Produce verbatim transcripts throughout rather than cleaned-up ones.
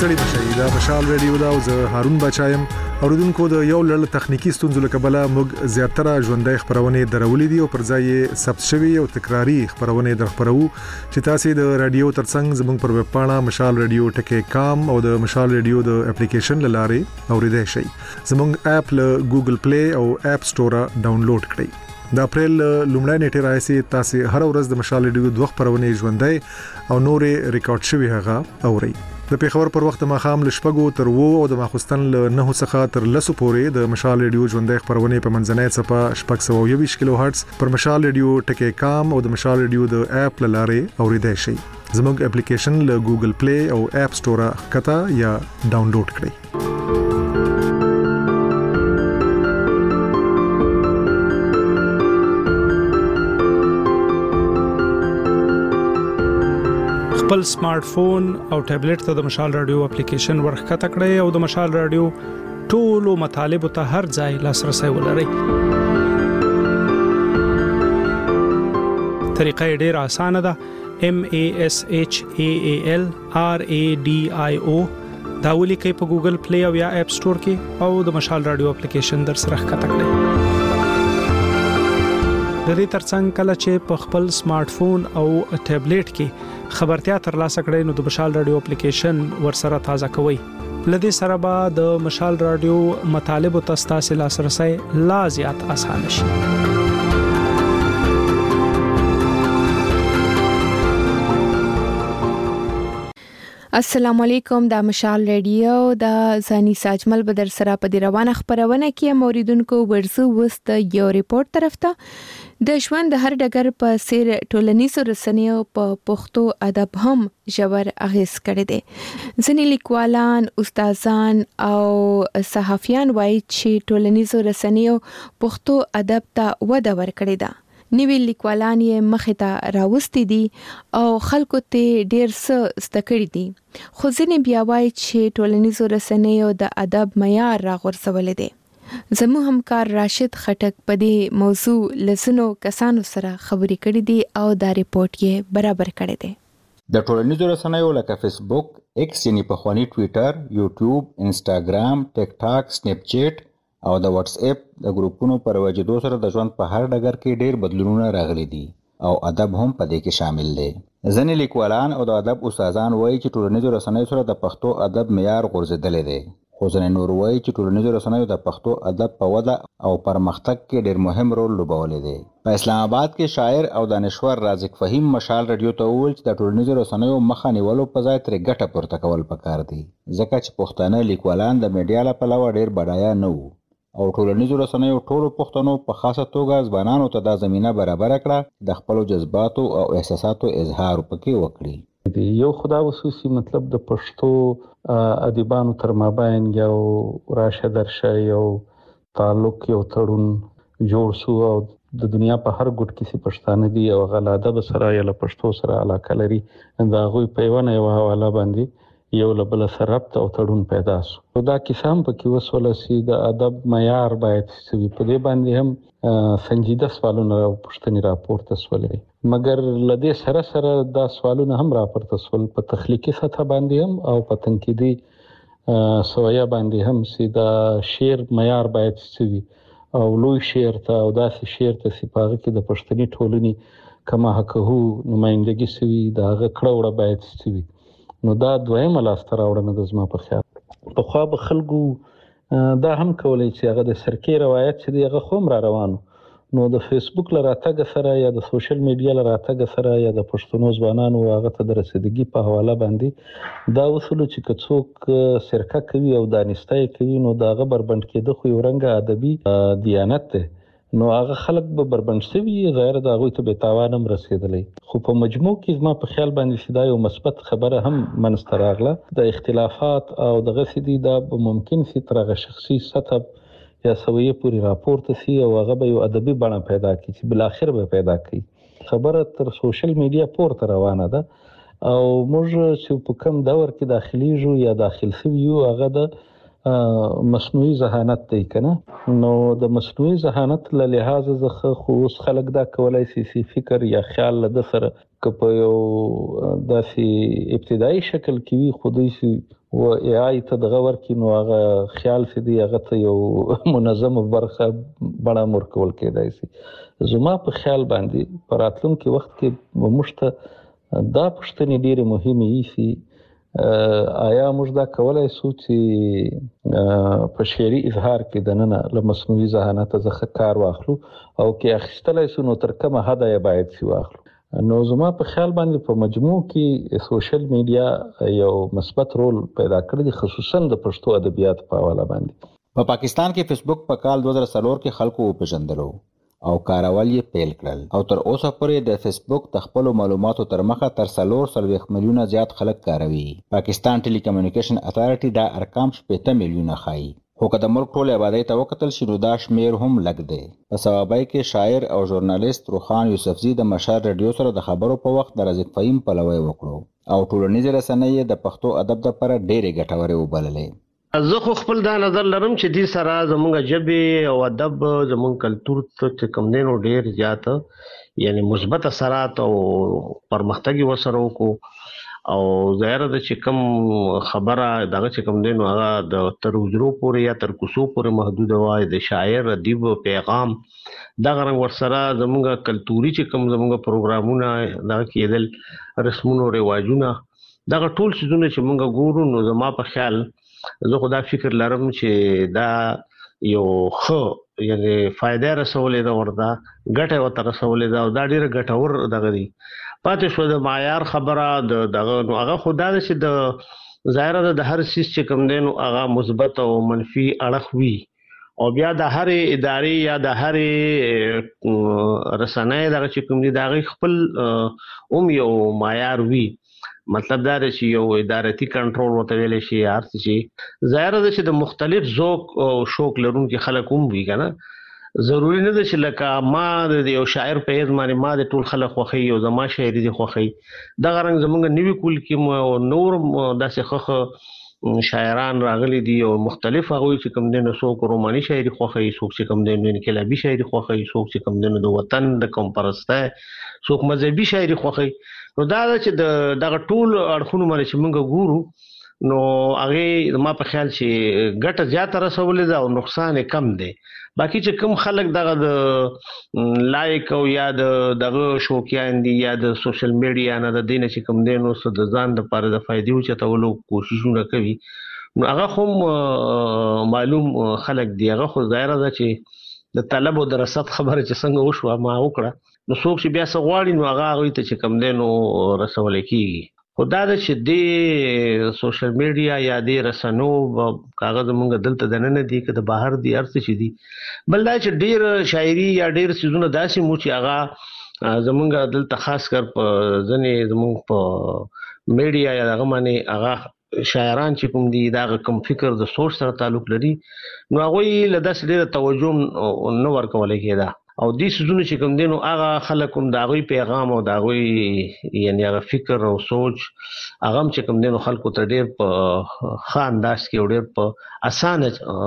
ستړي مشي دا مشال ریډیو دا او زه هارون بچایم اوریدونکو د یو لړ تخنیکی ستونزو لکبله موږ زیاتره ژوندۍ خبرونه درولې دي او پر ځای ثبت شوی او تکراری خبرونه درخبرو چې تاسو د رادیو ترڅنګ زموږ پر ویب پاڼه مشال ریډیو ټکی کام او د مشال ریډیو د اپلیکیشن لاره اوریدای شئ زموږ اپ له ګوګل پلی او اپ سٹور ډاونلوډ کړئ د اپریل لومړی نیټه راځي تاسو هر ورځ د مشال ریډیو دوه خبرونه ژوندۍ او نورې ریکارډ شوی هغه اورئ د پیښور پر وخت ماخام لشپګو تر وو او د ماخستن له نه څخه تر لسو پورې د مشال ریډیو ژوندۍ خبرونه په منځنۍ صفه شپږ سوه یوویشت کیلو هرتز پر مشال ریډیو ټکی کام او د مشال ریډیو د اپ لاره اوریدای شئ زموږ اپلیکیشن له ګوګل پلی او اپ سٹور کتا یا ډاونلوډ کړئ خپل سمارټ فون او ټابلیټ ته د مشال رادیو اپلیکیشن ورخته کړئ او د مشال رادیو ټولو مطالب ته هر ځای لاسرسي ولرئ. طریقه ډېره اسانه ده. M A S H A A L R A D I O دا ولیکئ په ګوګل پلی او یا اپ سٹور کې او د مشال رادیو اپلیکیشن در سره ښکته کړئ. د دې ترڅنګ کله چې په خپل سمارټ فون او ټابلیټ کې خبرتیا ترلاسه کړئ نو د مشال رادیو اپلیکیشن ورسره تازه کوئ. لدې سره به د مشال رادیو مطالب او تاسو لاسرسي لا زیات آسان شي. السلام علیکم د مشال ریډیو د زانی ساجمل بدر سره په دی روانه خبرونه کې موریدونکو ورسو وست یو ریپورت طرف ته د ژوند د هر ډګر په سیر ټولنیزو رسنیو په پښتو ادب هم ژور اغیز کړی دی. ځینې لیکوالان، استادان او صحافیان وایي چې ټولنیزو رسنیو پښتو ادب ته وده ورکړې ده. نوی لیکوالان یې مخې ته راوستي دي او خلکو ته ډیر څه زده کړي دي. خو ځینې بیا وایي چې ټولنیزو رسنیو د ادب معیار راغورځولی دی. زموږ همکار راشد خټک په دې موضوع لسنو کسانو سره خبرې کړې دي او دا ریپورت یې برابر کړی دی. د ټولنیزو رسنیو لکه فیسبوک، ایکس یعنی پخوانی ټویټر، یوټیوب، انسټاګرام، ټیک ټاک، سنیپ چیټ او د واتس اپ د ګروپونو پر وجودو سره د ژوند په هر ډګر کې ډیر بدلونونه راغلي دي او ادب هم په دې کې شامل دی. ځینې لیکوالان او د ادب استادان وایي چې ټولنیزو رسنیو سره د پښتو ادب معیار غورځېدلی دی. خو ځینې نور وایي چې ټولنیزو رسنیو د پښتو ادب په وده او پرمختګ کې ډیر مهم رول لوبولی دی. په اسلام آباد کې شاعر او دانشور رازق فهیم مشال رادیو ته وویل چې د ټولنیزو رسنیو مخه نیولو په ځای ترې ګټه پورته کول پکار دي ځکه چې پښتانه لیکوالان د میډیا له پلوه ډیر بډایه نه وو او ټولنیزو رسنیو ټولو پښتنو په خاصه توګه ځوانانو ته دا زمینه برابر کړه د خپلو جذباتو او احساساتو اظهار پکې وکړي. یو خدا خصوصي مطلب د پښتو ادیبانو تر مابین یو راشه درشه یو تعلق یو تړون جوړ شو او د دنیا په هر ګوټ کې چې پښتانه دي او هغه له ادب سره یا له پښتو سره علاقه لري د هغوی په یوه نه یوه حواله باندې یو له بله سره ربط او تړون پیدا شو. دا کیسه هم پکې وسوله چې د ادب معیار باید څه وي. په دې باندې هم سنجیده سوالونه او پوښتنې راپورته شولې. مګر له دې سره سره دا سوالونه هم راپورته شول په تخلیقي سطح باندې هم او په تنقیدي سویه باندې هم چې د شعر معیار باید څه وي او لوی شعر ته او داسې شعر ته چې په هغه کې د پښتني ټولنې کما حقهو نمایندګي څه وي د هغه کړه وړه باید څه وي. نو دا دویمه لاسته راوړنه ده زما په خیال. پخوا به خلکو دا هم کولی چې هغه د سرکې روایت چې دی هغه خو هم را روانو نو د فیسبوک له راتګ سره یا د سوشل میډیا له راتګ سره یا د پښتنو ځوانانو هغه ته د رسیدګي په حواله باندې دا وصولو چې که څوک سرکه کوي او دانسته یې کوي نو د هغه بربنډ کېده خو یو رنګه ادبي دیانت دی نو هغه خلک به بربنډ شوي ظاهره د هغوی ته بېتاوان هم رسېدلی. خو په مجموع کې زما په خیال باندې چې دا یو مثبت خبره هم منځته راغله. د اختلافات او دغسې دي دا به ممکن سي تر هغه شخصي سطح یا سویې پورې راپورته سي او هغه به یو ادبي بڼه پیدا کړي چې بالاخر به پیدا کړي. خبره تر سوشل میډیا پورته روانه ده او موږ چې په کوم دور کې داخلیږو یا داخل شوي یو هغه د مصنوعي ذهانت دی کنه نو د مصنوعي ذهانت له لحاظه څخه خو اوس خلک دا کولای شي چې فکر یا خیال له ده سره که په یو داسې ابتدایي شکل کې وي خو دوی و ای آی ته دغه ورکې نو هغه خیال چې دی هغه ته یو منظمه برخه بڼه ورکول کېدای شي. زما په خیال باندې په راتلونکي وخت کې موږ ته دا پوښتنې ډېرې مهمې ایسي، آیا موږ دا کولی شو چې په شعري اظهار کې دننه له مصنوعي ذهانت څخه کار واخلو او کې اخیستلی شو نو تر کومه حده یې باید چې واخلو. نو زما په خیال باندې په مجموع کې سوشل میډیا یو مثبت رول پیدا کړی دی، خصوصا د پښتو ادبیات په حواله باندې. په پاکستان کې فیسبوک په کال دوه زره څلور کې خلکو وپېژندلو او کارول یې پیل کړل او تر اوسه پورې د فیسبوک د خپلو معلوماتو تر مخه تر څلور څلوېښت میلیونه زیات خلک کاروي. پاکستان ټیلی کمیونیکیشن اتھارټي دا ارقام شپېته میلیونه ښایي، خو که د ملک ټولې آبادۍ ته وکتل شي نو دا شمیر هم لږ دی. په سوابۍ کې شاعر او ژورنالیست روخان یوسفزي د مشال رادیو سره د خبرو په وخت د رزق فهیم پلوی وکړو او ټولنیزې رسنۍ یې د پښتو ادب دپاره ډېرې ګټورې وبللې. زه خو خپل دا نظر لرم چې دې سره زمونږ ژبې او ادب زمونږ کلتور ته کوم دی نو ډېر زیات یعنی مثبت اثرات او پرمختګ یې ورسره وکړو او ظاهره ده چې کوم خبره دغه چې کوم دی نو هغه د تر حجرو پورې یا تر کوڅو پورې محدوده وای، د شاعر ادیب پیغام دغه رنګ ورسره زمونږ کلتوري چې کوم زمونږ پروګرامونه دغه کېدل رسمونو رواجونه دغه ټول څیزونه چې مونږ ګورو نو زما په خیال زه خو دا فکر لرم چې دا یو ښه یعنی فایده رسولې ده ورته ګټه ورته رسولې ده او دا ډېره ګټور دغه دی. پاتې شو د معیار خبره د دغه نو هغه خو دا ده چې د ظاهره ده د هر څیز چې کوم دی نو هغه مثبت او منفي اړخ وي او بیا د هرې ادارې یا د هرې رسنۍ دغه چې کوم دی د هغې خپل هم یو معیار وي. مطلب دا دی چې یو ادارتي کنټرول ورته ویلی شي هر څه شي. ظاهره ده چې د مختلف ذوق او شوق لرونکي خلک هم وي که نه، ضروري نه ده چې لکه ما د یو شاعر په حیث باندې ما د ټول خلک خوښوي او زما شاعري دې خوښوي. دغه رنګ زمونږ نوي کول کې نور داسې ښه شاعران راغلي دي او مختلف هغوی چې کوم دی نو څوک روماني شاعري خوښوي، څوک چې کوم دی نو انقلابي شاعري خوښوي، څوک چې کوم دی نو د وطن د قوم پرستی، څوک مذهبي شاعري خوښوي. نو دا ده چې د دغه ټول اړخونو باندې چې موږ ګورو نو هغې ما په خیال چې ګټه زیاته رسولې ده او نقصان یې کم دی. باقي چې کوم خلک دغه د لایک او یا د دغه شوقیان دي یا د سوشل میډیا نه د دې نه چې کوم دی نو څه د ځان دپاره د فایدې اوچتولو کوششونه کوي نو هغه خو معلوم خلک دي. هغه خو ظاهره ده چې د طلب او د رصد خبره چې څنګه وشوه ما وکړه نو څوک چې بیا څه غواړي نو هغه هغوی ته چې کوم دی نو رسولی کېږي. خو دا ده چې دې سوشل میډیا یا دې رسنو هغه زمونږ دلته دننه دي که د بهر دي هر څه چې دي. بل دا چې ډېر شاعري یا ډېر څیزونه داسې مو چې هغه زمونږ دلته خاص کر په ځینې زمونږ په میډیا یا دغه باندې هغه شاعران چې کوم دي دا هغه کوم فکر د سوچ سره تعلق لري نو هغوی له داسې ډېره توجه نه ورکولی کېده او دې څیزونه چې کوم دی نو هغه خلک هم د هغوی پیغام او د هغوی یعنې هغه فکر او سوچ هغه هم چې کوم دی نو خلکو ته ډېر په ښه انداز کې او ډېر په اسانه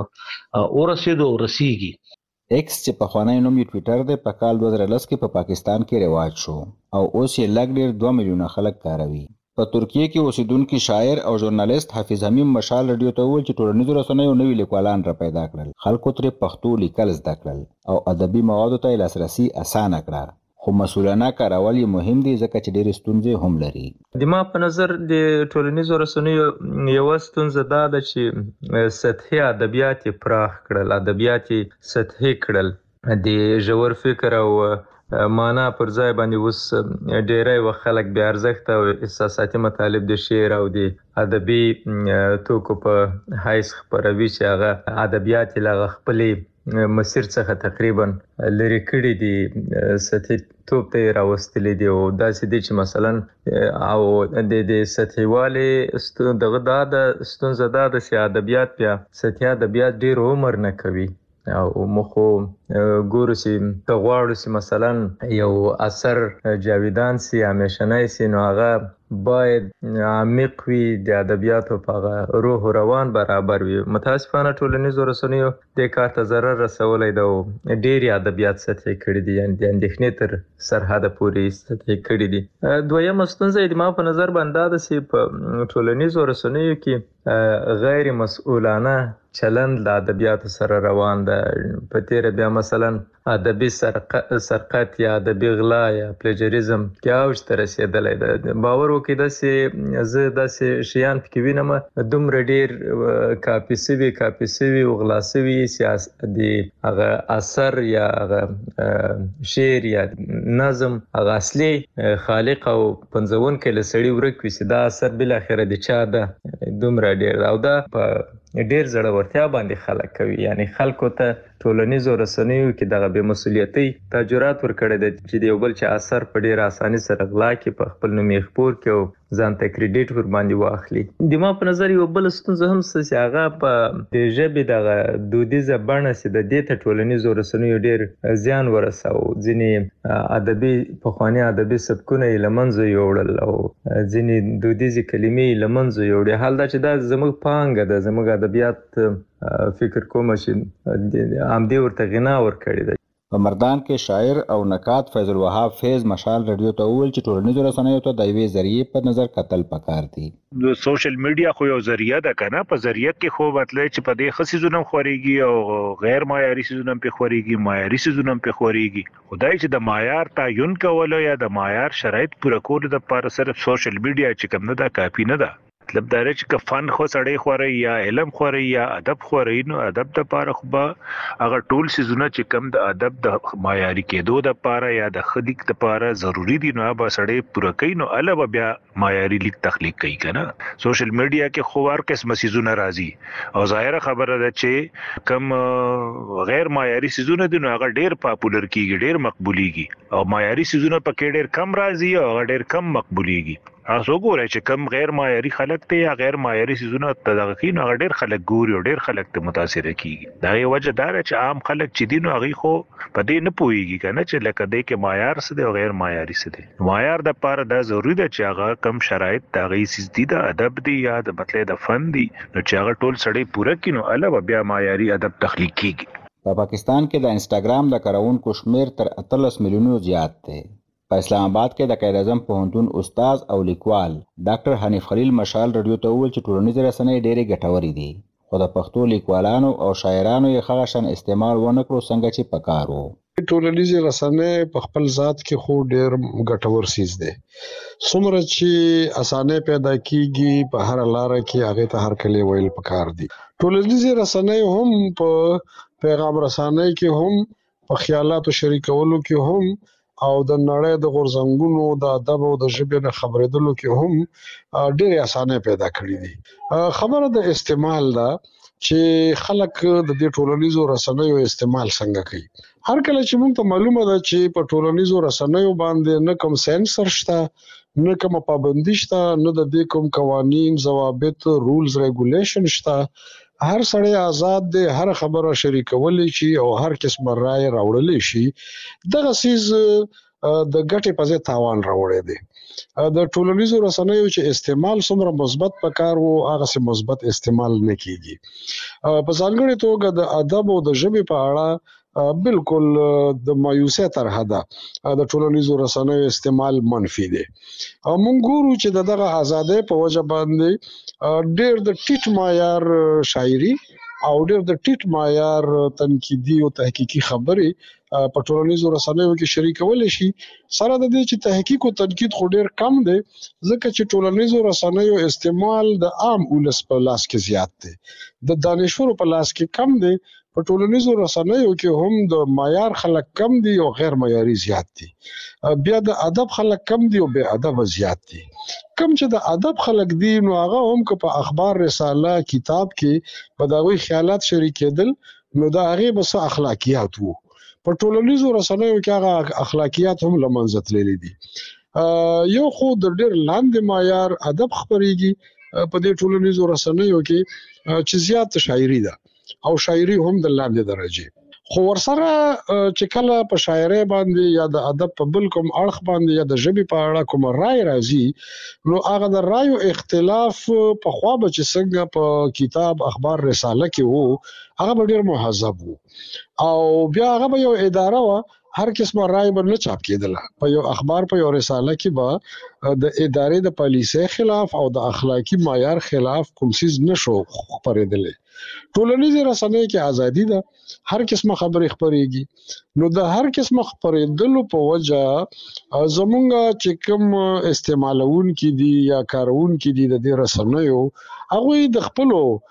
ورسېدو او رسېږي. ایکس چې پخوانی نوم یې ټویټر دی په کال دوه زره لس کې په پاکستان کې رواج شو او اوس یې لږ ډېر دوه میلیونه خلک کاروي. په ترکیه کې اوسیدونکي شاعر او ژورنالیست حافظ حمیم مشال رادیو ته وویل چې ټولنیزو رسنیو نوي لیکوالان را پیدا کړل، خلکو ترې پښتو لیکل زده کړل او ادبي موادو ته یې لاسرسي اسانه کړه، خو مسؤلانه کارول یې مهم دي ځکه چې ډېرې ستونزې هم لري. د ما په نظر د ټولنیزو رسنیو یوه ستونزه دا ده چې سطحي ادبیات یې پراخ کړل، ادبیات یې سطحي کړل، د ژور فکر او معنا پر ځای باندې اوس ډیری وخت خلک بې ارزښته او احساساتي مطالب د شعر او د ادبي توکو په حیث خپروي چې هغه ادبیات یې له هغه خپلې مسیر څخه تقریبا لرې کړي دي، سطحي توب ته یې راوستلي دي او داسې دي چې مثلا او د سطحي والي دغه دا د ستونزه دا ده چې ادبیات بیا سطحي ادبیات ډېر عمر نه کوي او مخو ګورو چې که غواړو چې مثلا یو اثر جاویدان سي همیشنی سي نو هغه باید عمیق وي، د ادبیاتو په هغه روح و روان برابر وي. متاسفانه ټولنیزو رسنیو د کار ته ضرر رسولی دی او ډېرې ادبیات سطحې کړي دي، یعنې د اندېښنې تر سرحده پورې سطحې کړي دي. دویمه ستونزه د ما په نظر باندې دا ده چې په ټولنیزو رسنیو کې غیر مسؤلانه چلند د ادبیاتو سره روان ده. په تیره بیا مثلا ادبي سرقت یا ادبي غلا یا پلیجریزم کې اوج ته رسېدلی ده. باور وکړئ داسې زه داسې شیان پکې وینم دومره ډېر کاپي سوي کاپي سوي او غلا سوي د هغه اثر یا هغه شعر یا نظم هغه اصلي خالق او پنځونکی له سړي ورک وي چې دا اثر بالاخره د چا ده دومره ډېر، او دا په ډېر زړورتیا باندې خلک کوي. یعنی خلکو ته ټولنیزو رسنیو کې دغه بې مسؤلیتۍ تاجرات ورکړی دی چې د یو بل چا اثر په ډېر اساني سره غلا کړي، په خپل نوم یې خپور کړي او ځان ته کریډیټ ور باندې واخلي. د ما په نظر یو بل ستونزه هم څه چې هغه په د ژبې دغه دودیزه بڼه چې د دې ته ټولنیزو رسنیو ډېر زیان ورساو. ځینې ادبي پخواني ادبي سبکونه یې له منځه یوړل او ځینې دودیزې کلمې یې له منځه یوړې. حال دا چې دا زموږ پانګه ده، زموږ ادبیات فکر کوم چې همدې ورته غنا ورکړې ده. په مردان کې شاعر او نقاد فیض الوهاب فیض مشال رادیو ته وویل چې ټولنیزو رسنیو ته د یوې ذریعې په نظر کتل پکار دي. د سوشل میډیا خو یو ذریعہ ده کنه، په ذریعہ کې خو مطلب چې په دې خصي زونم خوريږي او غیر معیاري سيزونم په خوريږي، معیاري سيزونم په خوريږي. خدای چې د معیار تعین کول یا د معیار شرایط پوره کول د لپاره صرف سوشل میډیا چې کوم نه دا کافي نه ده. مطلب دا چې که فن خو سړی خوري یا علم خوري یا ادب خوري، نو ادب د لپاره خو به هغه ټول سيزونه چې کوم د ادب د معیاري کېدو د لپاره یا د خلیق د لپاره ضروری دي نو به سړی پوره کوي، نو الوه بیا معیاري لیک تخلیق کوي کنه. سوشل میډیا کې خو هر قسم سيزونه راځي او ظاهره خبره ده چې کوم غیر معیاري سيزونه دي نو هغه ډېر پاپولر کیږي، ډېر مقبوليږي، او معیاري سيزونه پکې ډېر کم راځي او هغه ډېر کم مقبوليږي. تاسو ګورئ چې کم غیر معیاري خلک ته یا غیر معیاري سيزونه تدغه کین هغه ډېر خلک ګوري او ډېر خلک ته متاثر کیږي. دا یو وجه دا چې عام خلک چې دین او هغه خو په دې نه پويږي کنه چې لکه دې کې معیار څه دی او غیر معیاري څه دی. معیار د پاره دا ضروری ده چې هغه کم شرایط دا غي سيز دي د ادب دی یا د مطلب د فن دی، نو چې هغه ټول سړی پوره کینو الوه بیا معیاري ادب تخلیق کیږي. په پاکستان کې د انسټاګرام د کارونکو شمیر تر اتلس میلیونو زیات دی. په اسلام آباد کې د قائد اعظم پوهنتون استاد او لیکوال ډاکټر حنیف خلیل مشال رادیو ته وویل چې ټولنیزې رسنۍ ډېرې ګټورې دي، خو د پښتو لیکوالانو او شاعرانو یې هغه شان استعمال ونه کړو څنګه چې پکار وو. ټولنیزې رسنۍ په خپل ذات کې خو ډېر ګټور سیز دی. څومره چې اسانه پیدا کیږي په هر لار کې هغه ته هر کله ویل پکار دي. ټولنیزې رسنۍ هم په پیغام رسانۍ کې هم په خیالاتو شریکولو کې هم او د نړۍ د غورځنګونو د ادب او د ژبې نه خبرېدلو کې هم ډېر اسانه پیدا کړې دي. خبره د استعمال ده چې خلک د دې ټولنیزو رسنیو استعمال څنګه کوي. هر کله چې موږ ته معلومه ده چې په ټولنیزو رسنیو باندې نه کوم سنسر شته، نه کوم پابندي شته، نه د دې کوم قوانین، ضوابط، رولز، ریګولیشن شته. هر سړی آزاد دی، هر خبره شریکولی شي او هر قسم رائے راوړلی شي. دغه سیز د ګټې په ځای تاوان راوړی دی. د ټولنیزو رسنیو چې استعمال څومره مثبت پکار وو هغه سي مثبت استعمال نه کیږي. په ځانګړې توګه د ادب او د ژبې په اړه بالکل د مایوسه طرح ده د ټولنیزو رسنیو استعمال منفي دی. مونږ ګورو چې دغه ازادۍ په وجه باندې ډېر د ټیټ معیار شاعري او ډېر د ټیټ معیار تنقیدي او تحقیقي خبرې په ټولنیزو رسنیو کې شریکول شي. سره د دې چې تحقیق او تنقید خو ډېر کم دی ځکه چې ټولنیزو رسنیو استعمال د عام ولس په لاس کې زیات دی، د دانشورو په لاس کې کم دی. په ټولنیزو رسنیو کې هم د معیار خلک کم دي او غیر معیاري زیات دي. بیا د ادب خلک کم دي او بے ادب زیات دي. کم چې د ادب خلک دي نو هغه هم که په اخبار، رساله، کتاب کې په دغوی خیالات شریکېدل نو د هغې به څه اخلاقیات وو. په ټولنیزو رسنیو کې هغه اخلاقیات هم له منځه تللي دي. یو خو د ډېر لاندې معیار ادب خپرېږي په دې ټولنیزو رسنیو کې چې زیات شاعري ده او شاعري هم د لاندې درجه. خو ورسره چې کله په شاعرۍ باندې یا د ادب په بل کوم اړخ باندې یا د ژبې په اړه کوم رائے راځي نو هغه د رائے اختلاف په خوا به چې څنګه په کتاب اخبار رساله کې وو هغه ډیر مهذب وو او بیا هغه به یو اداره و هر قسمه رائے به نه چاپ کېدله په یو اخبار په یو رساله کې به د ادارې د پالیسۍ خلاف او د اخلاقی معیار خلاف کوم څه نشو خبرېدل. ټولنیزه رسنۍ کې ازادي ده، هر قسمه خبرې خبرېږي نو د هر قسمه خبرېدلو په وجه زمونږ چې کوم استعمالون کې دي یا کارون کې دي د دې رسنیو هغه د خپل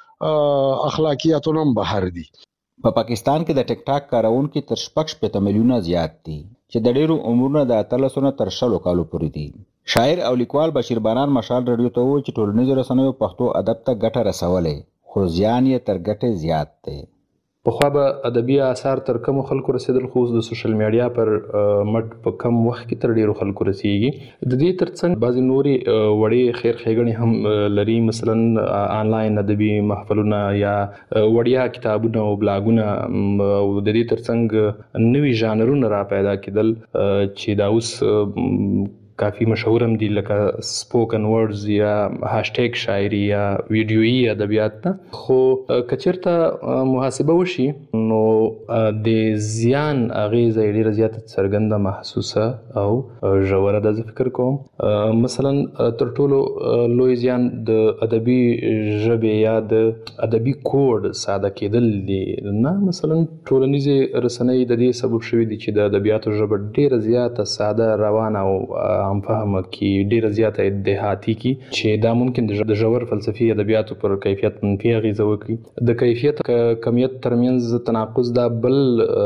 اخلاقیاتونو بهر دي. په پاکستان کې د ټیک ټاک کارونکو تر شپږ شپږ میلیونه زیات دي چې د ډیرو عمرونه د اتلسو نه تر شلو کالو پورې دي. شاعر او لیکوال بشیر باران مشال رادیو ته وویل چې ټولنیزو رسنیو پښتو ادب ته ګټه رسولې خو زیان یې تر ګټې زیات دی. پخوا به ادبي اثار تر کوم خلکو رسیدل خو د سوشل میډیا پر مټ په کم وخت کې تر ډیرو خلکو رسیږي. د دې ترڅنګ بعضی نوري وړي خیر ښېګڼې هم لري، مثلا آنلاین ادبي محفلونه یا وړیا کتابونه او بلاګونه او د دې ترڅنګ نوي ژانرونه را پیدا کېدل چې دا اوس کافی مشهور هم دي لکه سپوکن ورډز یا هاشټیګ شاعري یا ویډیویي ادبیات نه. خو کچرته محاسبه وشي نو د زیان اغیزه ډیره زیاته څرګنده محسوسه او ژوره ده. زه فکر کوم مثلا تر ټولو لوی زیان د ادبي ژبې یا د ادبي کوډ ساده کېدل دي. نه مثلا ټولنیزې رسنۍ د دې سبب شوي دي چې د ادبیاتو ژبه ډیره زیاته ساده روانه او هم فهمه کی ډیره زیاته دهاتی کی چې دا ممکن د ژور فلسفي ادبیاتو پر کیفیت منفي اغیزه وکړي. د کیفیت کمیت ترمنځ تناقض دا بل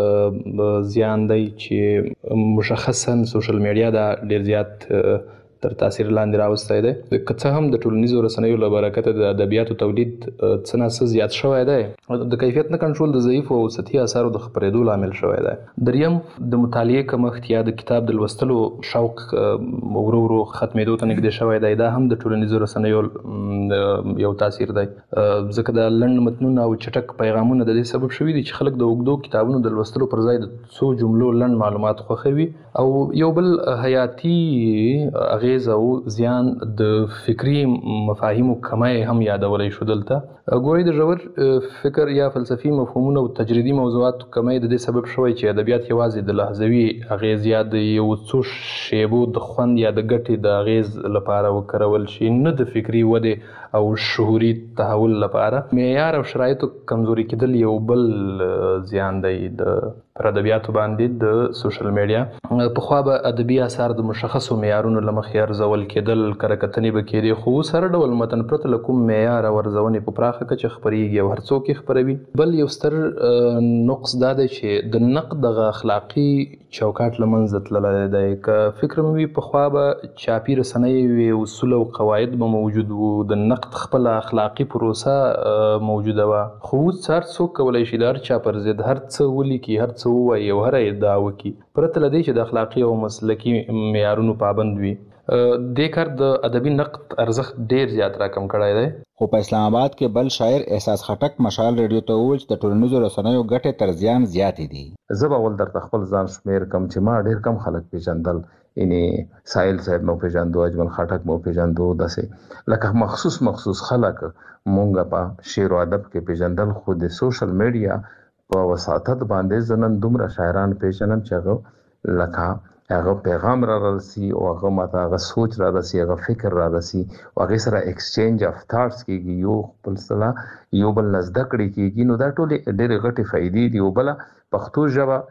زیان دی چې مشخصا سوشل میډیا دا ډیر زیات تر تاثیر لاندې راوستی دی. که څه هم د ټولنیزو رسنیو له برکته د ادبیاتو تولید څه نه څه زیات شوی دی، د کیفیت نه کنټرول د ضعیفو او سطحي اثارو د خپرېدو لامل شوی دی. دریم د مطالعې کمښت یا د کتاب د لوستلو شوق ورو ورو ختمېدو ته نږدې شوی دی. دا هم د ټولنیزو رسنیو یو تاثیر دی، ځکه د لنډ متنونه او چټک پیغامونه د دې سبب شوي دي چې خلک د اوږدو کتابونو د لوستلو پر ځای د څو جملو لنډ معلومات خوښوي. او یو بل حیاتي اغیز او زیان د فکری مفاهیمو کمای هم یادولای شو. دلته ګوري د ژور فکر یا فلسفي مفهومونو او تجریدي موضوعات کمای د دې سبب شوی چې ادبیات یوازې د لحظوي اغیز یا د یو څو شیبو د خوند یا د ګټې د اغیز لپاره وکړول شي، نه د فکری وده او شعوري تحول لپاره. معیار او شرایطو کمزوري کېدل یو بل زیان دی د پر ادبیاتو باندې د سوشل میډیا. پخوا به ادبي اثار د مشخصو معیارونو له مخې ارزول کېدل، کره کتنې به کېدې، خو اوس هر ډول متن پرته له کوم معیار او ارزونې په پراخه کچه خپرېږي او هر څوک یې خپروي. بل یو ستر نقص دا دی چې د نقد دغه اخلاقي چوکاټ له منځه تللی دی. که فکر مې وي پخوا به چاپي رسنۍ وي، اصول او قواعد به موجود وو، د نقد خپله اخلاقي پروسه موجوده وه. خو اوس هر څوک کولی شي د هر چا پر ضد هر څه ولیکي، هر څه ووایي او هره ادعا وکړي، پرته له دې چې د اخلاقي او مسلکي معیارونو پابند وي. دې کار د ادبي نقد ارزښت ډیر زیات راکم کړی دی. خو په اسلام آباد کې بل شاعر احساس خټک مشال رادیو ته وویل چې د ټولنیزو رسنیو ګټې تر زیان زیاتې دي. زه به اول درته خپل ځان شمیر کم چې ما ډیر کم خلک پیژندل، یعنې سایل صاحب مو پیژندو، اجمل خټک مو پیژندو، داسې لکه مخصوص مخصوص خلک مونږ په شعر او ادب کې پیژندل. خو د سوشل میډیا په وساطت باندې زه نن دومره شاعران پیژنم چې هغه لکه هغه پیغام را رسي او هغه ماته هغه سوچ را رسي، هغه فکر را رسي او هغه سره ایکسچینج اف ثاټس کېږي، یو خپل سره یو بل نه زده کړې کېږي. نو دا ټولې ډېرې غټې فایدې دي. او بله پښتو ژبه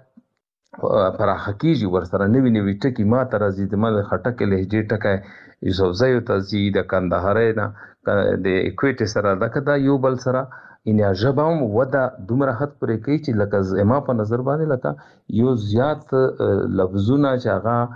پراخه کېږي، ورسره نوي نوي ټکي ما ته راځي. د ما د خټک لهجې ټکی یوسفزیو ته ځي، د کندهارۍ نه د اکویټې سره، لکه دا یو بل سره ان ژبه هم وده دومره حد پورې کوي چې لکه زما په نظر باندې لکه یو زیات لفظونه چې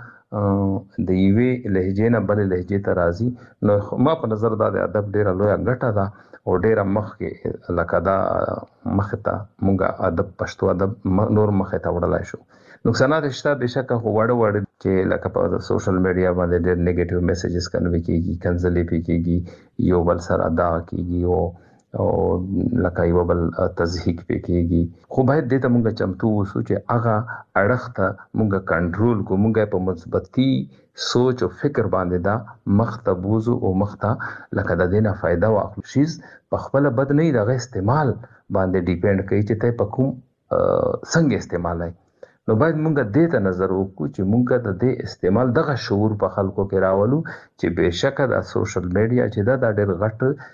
هغه د یوې لهجې نه بلې لهجې ته راځي. نو ما په نظر دا د ادب ډېره لویه ګټه ده او ډېره مخکې لکه دا مخې ته موږ ادب پښتو ادب نور مخې ته وړلی شو. نقصانات شته بېشکه، خو واړه واړه چې لکه په سوشل میډیا باندې ډېر نیګیټیو میسیجز کنوي کېږي، کنځلې پې کېږي، یو بل سره دعا کېږي او او لکه یو بل تضحیک پکېږي. خو باید دې ته موږ چمتو اوسو چې هغه اړخ ته موږ کنټرول کو، موږ په مثبتي سوچ او فکر باندې دا مخ ته بوزو او مخ ته لکه د دې نه فائدہ واخلو. شیز په خپل بد نه دغه استعمال باندې ډیپند کوي چې ته په کوم څنګه استعمالای. نو باید موږ دې ته نظر وکړو چې موږ د دې استعمال دغه شعور په خلکو کې راولو چې بهشکه د سوشل میډیا چې دا د ډېر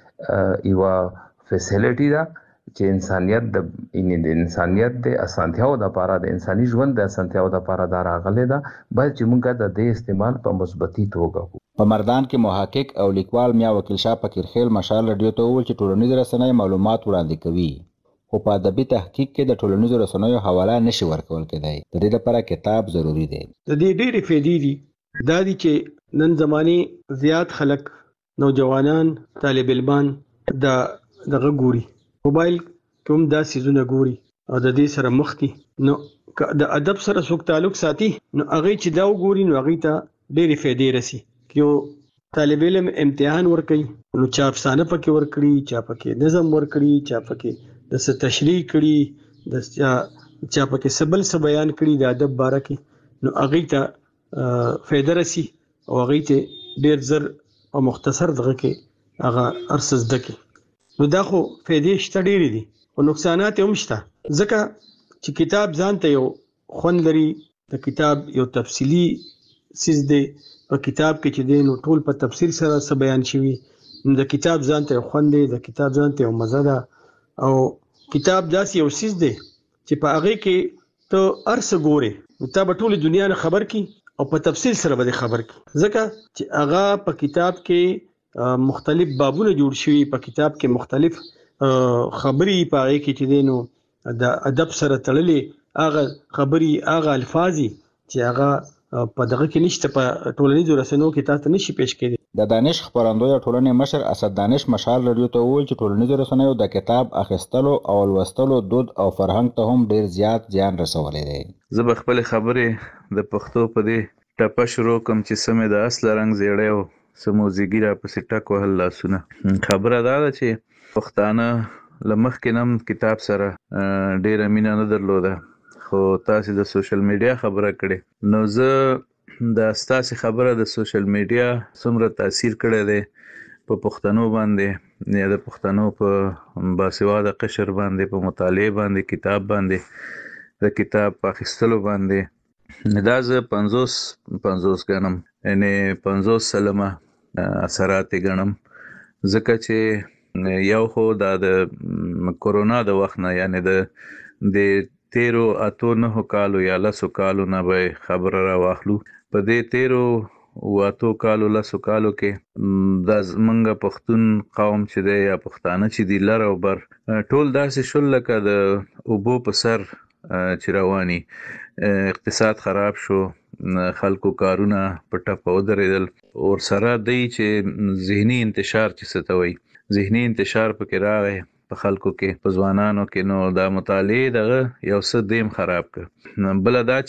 غټ یو فیسیلیټي ده چې انسانیت د ان د انسانیت د اسانتیاو د لپاره د انساني ژوند د اسانتیاو د لپاره دا راغلي ده. باید چې موږ د دې استعمال په مثبتي توګه وکړو. په مردان کې محقق او لیکوال میا وکیل شاه فقیرخیل مشال رادیو ته وویل چې ټولنیز رسنۍ معلومات وړاندې کوي، خو په ادبي تحقیق کې د ټولنیزو رسنیو حواله نشي ورکول کېدای. د دې لپاره کتاب ضروری دی. د دې ډېرې فائدې دي. دا دي چې نن زمانه زیات خلک نوجوانان طالب علمان د دغه ګوري، موبایل کوم دا سيزونه ګوري او د دې سره مخ دي. نو د ادب سره څوک تعلق ساتي نو هغه چې دا وګوري نو هغه ته ډېرې فائدې رسي. کیو طالب علم امتحان ورکړي نو چا افسانه پکې ورکړي، چا پکې نظم ورکړي، چا پکې د څه تشریح کړي، د چا چا پکې سبل څه بیان کړي د ادب باره کې، نو هغه ته فائدہ رسي او هغه ته ډېر زر او مختصر دغه کې هغه ارسز دکې. نو دا خو فائدې شته ډېرې دي او نقصانات هم شته، ځکه چې کتاب ځان ته یو خوند لري. د کتاب یو تفصیلی سیز دی، په کتاب کې چې دی نو ټول په تفصیل سره څه بیان شوي. نو د کتاب ځان ته یو خوند دی، د کتاب ځان ته یو مزه ده. او کتاب داسې یو سیز دی چې په هغې کې ته هر څه ګورې نو تا به ټولې دنیا نه خبر کی او په تفصیل سره به خبر کی، ځکه چې هغه په کتاب کې مختلف بابونه جوړ شوي، په کتاب کې مختلف خبرې په هغې کې چې دی نو د ادب سره تړلې هغه خبرې هغه الفاظي چې هغه په دغه کې نشته، په ټولنیزو رسنیو کې تاسو ته نشي پیش کېدی. د دانش خبرندوی ټولنې مشر اسد دانش مشال رادیو ته وویل چې ټولنیزو رسنیو د کتاب اخیستلو او لوستلو دود او فرهنګ ته هم ډېر زیات زیان رسولی دی. زه به خپلې خبرې د پښتو په دې ټپه شروع کوم چې سمې د اصل رنګ زیړی او سموزیګي را پسې ټک وهل لاسونه. خبره دا ده چې پښتانه له مخکې نم کتاب سره ډېره مینه نه درلوده، خو تاسې د سوشل میډیا خبره کړې نو زه د ستاسې خبره د سوشل میډیا څومره تاثیر کړی دی په پښتنو باندې، یا د پښتنو په باسواده قشر باندې، په مطالعې باندې، کتاب باندې، د کتاب په اخیستلو باندې، دا زه پنځوس پنځوس ګڼم، یعنې پنځوس سلمه اثرات ګڼم. ځکه چې یو خو دا د کورونا د وخت نه، یعنی د د تیرو اتو نهو کالو یا لسو کالو نه به خبره را واخلو. په دې تیرو و اتو کالو لسو کالو کې د زمونږ پښتون قوم چې دی یا پښتانه چې دی لر او بر ټول داسې شول لکه د اوبو په سر چې رواني. اقتصاد خراب شو، خلکو کارونه په ټپه ودرېدل، اور سره دی چې ذهني انتشار چې څه ته وایي، ذهني انتشار پکې راغی په خلکو کې، په ځوانانو کې. نو دا مطالعې دغه یو څه دیم خراب کړ. بله دا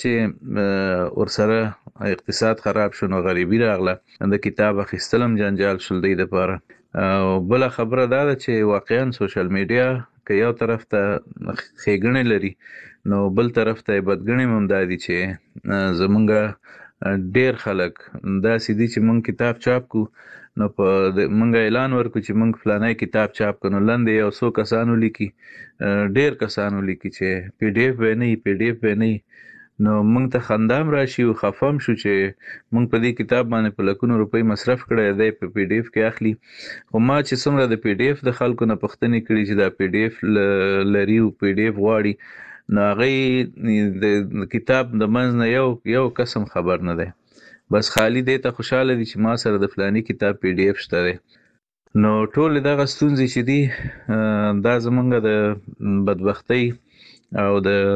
چې ور سره اقتصاد خراب شو نو غریبي راغله، د کتاب اخیستل هم جنجال شول دی دپاره. او بله خبره دا ده چې واقعا سوشل میډیا که یو طرف ته ښېګڼې لري نو بل طرف ته بدګڼې هم دا دي چې زمونږ ډېر خلک داسې دي چې مونږ کتاب چاپ کو نو په مونږ اعلان ورکو چې مونږ فلانی کتاب چاپ کړو، نو لاندې یو څو کسانو لیکي، ډېر کسانو لیکي چې پی ډی ایف به نه وي، پی ډی ایف به نه وي. نو مونږ ته خندا هم راشي او خفه هم شو چې مونږ په دې کتاب باندې په لکونو روپۍ مصرف کړی دی، په پی ډی ایف کې اخلي. خو ما چې څومره د پی ډی ایف د خلکو نه پوښتنې کړي چې دا پی ډی ایف لري او پی ډی ایف غواړي، نو هغې د کتاب د منځ نه یو یو قسم خبر نه دی، بس خالی دی ته خوشحاله دي چې ما سره د فلاني کتاب پی ډی ایف شته دی. نو ټولې دغه ستونزې چې دي دا زمونږ د بدبختۍ او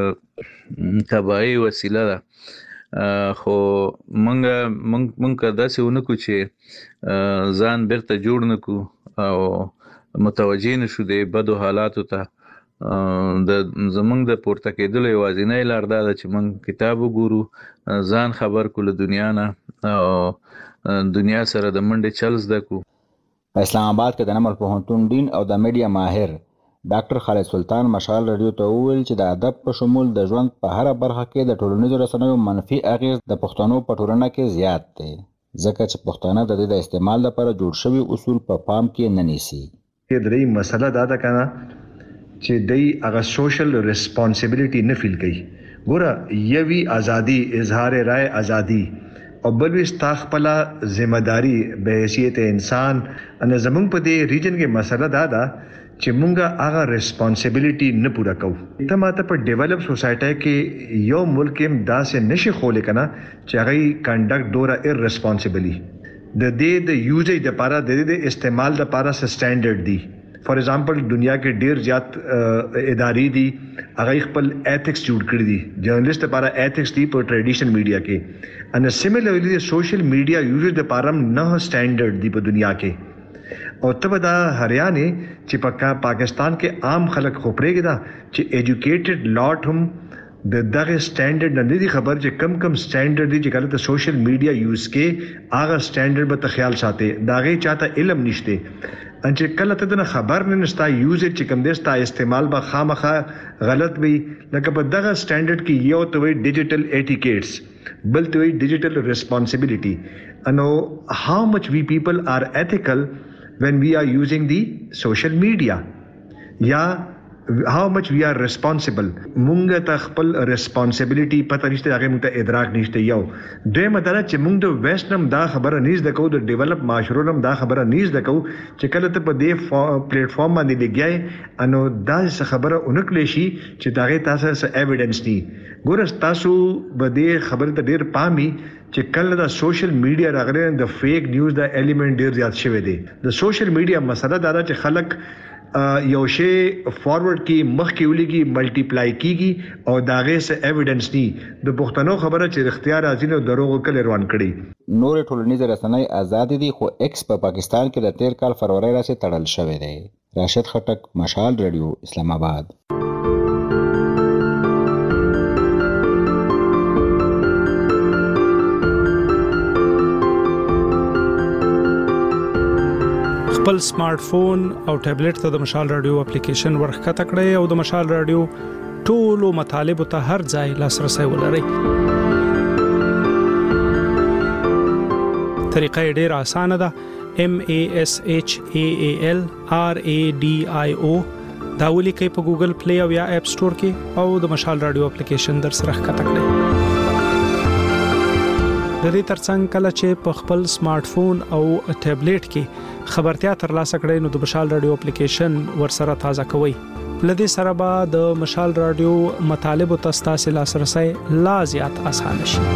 د تباهۍ وسیله ده. خو مونږ مونږ که داسې ونه کړو چې ځان بیرته جوړ نه کړو او متوجه نه شو د بدو حالاتو ته، د زمونږ د پورته کېدلو یوازینۍ لار دا ده چې مونږ کتاب وګورو، ځان خبر کړو له دنیا نه او دنیا سره د منډې چل زده کړو په اسلام آباد کې د نمل پوهنتون ډین او د میډیا ماهر ډاکټر خالد سلطان مشال رادیو ته وویل چې د ادب په شمول د ژوند په هره برخه کې د ټولنیزو رسنیو منفي اغېز د پښتنو په ټولنه کې زیات دی ځکه چې پښتانه د دې د استعمال لپاره جوړ شوي اصول په پام کې نه نیسي. درې مسله دا ده کنه چې دای هغه سوشل ریسپانسیبিলিټي نه فیل کوي. ګوره یوي ازادي اظهار رائے ازادي او بل وی ستا خپل ذمہ داری به حیثیت انسان ان زمونږ په دې ریجن کې مسله دا ده چې مونږه هغه ریسپانسیبিলিټي نه پوره کوو. ته ماته په ډیولپ سوسایټي کې یو ملک هم داسې نشي خولې کنه چې هغه کنډکټ ډوره ایرریسپانسیبلی د دې د یوزیج د لپاره د دې د استعمال د لپاره سټانډرډ دی. فار ایگزامپل دنیا کې ډیر زیات ادارې دي هغه خپل ایتھکس جوړ کړی دي. جرنالست لپاره ایتھکس دی په ټریډیشنل میډیا کې ان سیملرلی سوشل میډیا یوزر د لپاره نه سټانډرډ دی په دنیا کې. او ته دا هریانه چې په پاکستان کې عام خلک خو پرېږي دا چې ایجوکیټډ لاټ هم د دغه سټانډرډ نه دي خبر چې کم کم سټانډرډ دي چې کله ته سوشل میډیا یوز کې هغه سټانډرډ به ته خیال ساتي داغه چاته علم نشته ان چې کله ته نه خبر نه نشتا یوز چې کوم دستا استعمال به خامخه غلط وي لکه په دغه سټانډرډ کې یو ته وي ډیجیټل ایټیکیټس بل ته وي ډیجیټل ریسپانسیبিলিټي انو هاو مچ وی پیپل آر ایتھیکل when we are using the social media یا how much we are responsible. مونږ ته خپل ریسپانسیبিলিټي پته نشته هغه مونږ ته ادراک نشته. یو دوی مدار چې مونږ د ویسټنم دا خبره نیز د کو د ډیولپ معاشرونم دا خبره نیز د کو چې کله ته په دې پلیټ فارم باندې لګیای انو دا خبره اونکلی شي چې دا غي تاسو سره ایویډنس دي. ګور تاسو به دې خبره ته ډیر پامي چې کله دا سوشل میډیا راغلی د فیک نیوز دا ایلیمنٹ ډیر زیات شوی دی. د سوشل میډیا مسله دا چې خلک یو شی فارورډ کی مخ کې ولګي ملټیپلای کیږي او داغه سه ایویډنس ني د پښتنو خبره چې اختیار راځي نو دروغ کله روان کړي. نور ټولنیز رسنۍ آزاد دي خو ایکس په پاکستان کې د تیر کال فروری راځي تړل شوی دی. راشد خټک مشال رادیو اسلام آباد. خپل سمارټ فون او ټابلیټ ته د مشال رادیو اپلیکیشن ورخکته کړئ او د مشال رادیو ټولو مطالبه ته هر ځای لاسرسي ولرئ. طریقه ډیره اسانه ده. M A S H A A L R A D I O دا ولیکئ په ګوګل پلی او یا اپ سٹور کې او د مشال رادیو اپلیکیشن در سره ښکته کړئ. د دې ترڅنګ کله چې په خپل سمارټ فون او ټابلیټ کې خبرتیا ترلاسه کړئ نو د مشال رادیو اپلیکیشن ورسره تازه کوئ. لدې سره به د مشال رادیو مطالبه تاسو لاسرسي لا زیات اسانه شي.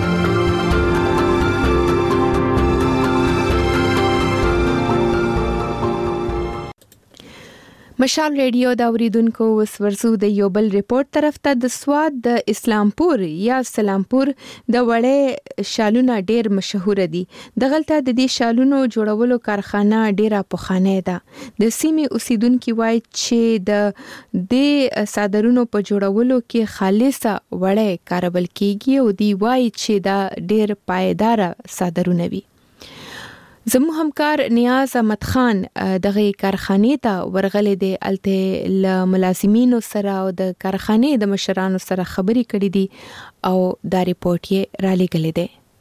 مشال ریډیو دا اوریدونکو وس ورسو د یو بل ریپورت طرف ته د سواد د اسلامپور یا سلامپور د وړې شالونه ډیر مشهور دي. دغلته د دې شالونو جوړولو کارخانه ډیره پخوانه ده. د سیمې اوسیدونکو وایي چې د دې صادرونو په جوړولو کې خالصه وړې کارول کیږي او دی وایي چې دا ډیر پایدار صادرونه وي. زمو همکار نیاز احمد خان دغه کارخانه ته ورغلې دی الته ل ملازمینو سره او د کارخانه د مشرانو سره خبري کړې دي او دا ریپورت یې را لګلې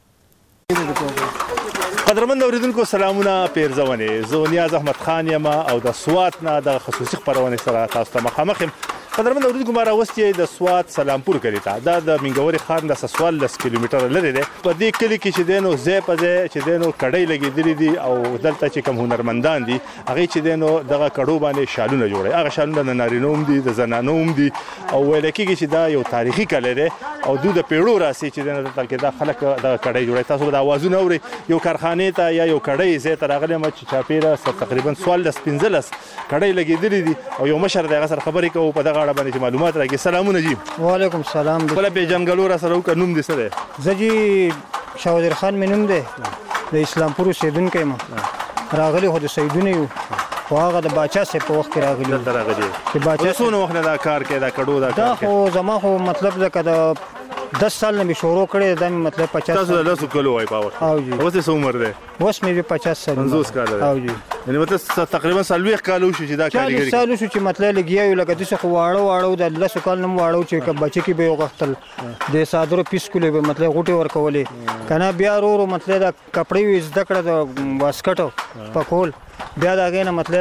دی. قدرمن اوریدونکو سلامونه پیرزونه زه نیاز احمد خان یم او د سوات نه د خصوصي خبرونه سره تاسو ته مخامخ یم. قدرمن اوریدونکو مارا وستي د سوات سلامپور کلی ته دا د منګوري خان د سوال لس کیلومتر لري دی. په دې کلی کې چې دینو زې په زې چې دینو کډۍ لګېدلې دي او دلته چې کوم هنرمندان دي هغه چې دینو دغه کډو باندې شالونه جوړي. هغه شالونه د نارینوم دي د زنانوم دي او ویل کېږي چې دا یو تاریخي کلی دی او دوی د پیړو راسي چې دینو دلته کې دا خلک د کډۍ جوړي. تاسو د اوازونه اوري یو کارخانه ته یا یو کډۍ زې ته راغلی م چې چاپیره تقریبا سوال لس پنځلس کډۍ لګېدلې دي او یو مشر دغه سره خبرې کوي په دغه اړه باندې معلومات راکړي. سلامونه جی. وعلیکم السلام. بل به جنگلو را سره وک نوم دي سره زجی شاودر خان مینوم ده د اسلامپور اوسیدونکی ما راغلی خو د سیدونه یو خو هغه د باچا سه په وخت راغلی دلته راغلی چې باچا څونه وخت دا کار کوي دا کډو دا کار کوي دا خو زما خو مطلب ده کده دس سال نه مې شروع کړی دا مې مطلب پچاس تاسو د لاسو کلو وای پاور او جی اوس څه عمر ده اوس مې پچاس سال پنځوس کال او جی یعنی مطلب تقریبا سلويخ کال شو چې دا کاریګری چالیس سال شو چې مطلب لګیاو لکه د څه واړو واړو د لاسو کال نه واړو چې بچی کې به وغختل د صادرو پیس کولې به مطلب غوټي ورکولې کنه بیا ورو مطلب د کپړې وز د کړه د واسکټو پکول بیا دا غینه مطلب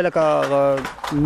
لکه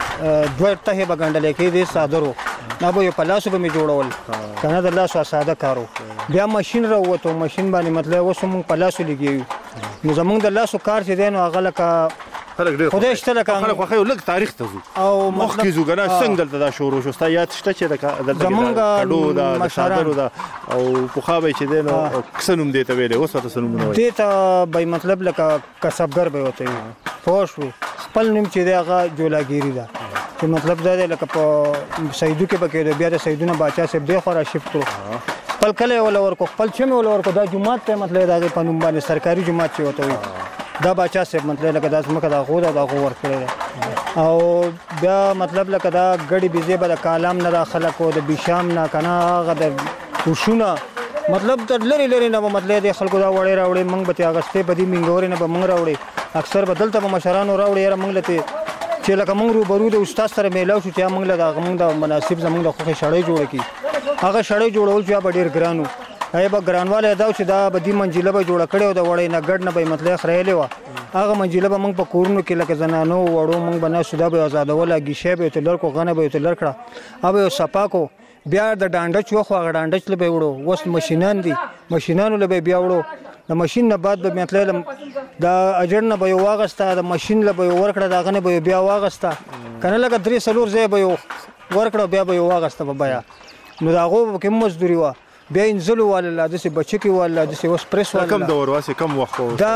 دوه ته به ګندلې کې د صادرو نه به په لاسو به می جوړول کنه د لاسو ساده کارو بیا ماشين راوته ماشين باندې مطلب اوس موږ په لاسو لګیو نو زمونږ د لاسو کار چې دین هغه لکه خلک ډېر خدای شته لکه خلک خو یو لږ تاریخ ته ځو او مخکې ځو کنه څنګه دلته دا شروع شو ستا یاد شته چې دلته کډو دا صادرو دا او پوخاوي چې دین او کسنوم دی ته ویلې اوس ته سنوم نه وي دې ته به مطلب لکه کسبګر به وته پوښ خپل نوم چې دی هغه جولاګيري دا چې مطلب دا دی لکه په سیدو کې پکې بیا د سیدونه باچا صاحب دی خو را شفت کړو خپل کله ول ورکو خپل چمه ول ورکو دا جمعات ته مطلب دا په نوم باندې سرکاري جمعات چې وته وي دا باچا صاحب مطلب لکه دا سمکه دا خو دا خو ورکړي او بیا مطلب لکه دا غړي بيزي به د کالام نه داخله کو د بشام نه کنه هغه د وشونه مطلب د لری لری نه مطلب د خلکو دا وړي راوړي منګ به اگسته بدی منګوري نه به منګ راوړي اکثر بدلته به مشرانو راوړي یاره منګ لته چې لکه موږ روبرو د استاد سره میلاو شو چې موږ له موږ د مناسب زموږ د خوخه شړې جوړ کی هغه شړې جوړول چې به ډیر ګرانو هي به ګرانواله دا چې دا بدی منجيله به جوړ کړو د وړې نه ګډ نه به مطلب خړېلې و هغه منجيله به موږ په کورونو کې لکه زنانو وړو موږ بنا شودا به آزادوله گیشه به تلر کو غنه به تلر کړه اوبه صفا کو بیا د ډانډچ وخو هغه ډانډچ له به وړو وس ماشينان دي ماشينانو له بیا وړو د ماشين نه بعد به مطلب دا اجر نه به واغستا د ماشين له به ورکړه دا غنه به بیا واغستا کنه لکه درې سلور ځای به ورکړه بیا به واغستا به بیا نو دا غو کوم مزدوري وا بیا انزلو ولا د سه بچکی ولا د سه وس پریس ولا کم دور واسه کم وخت دا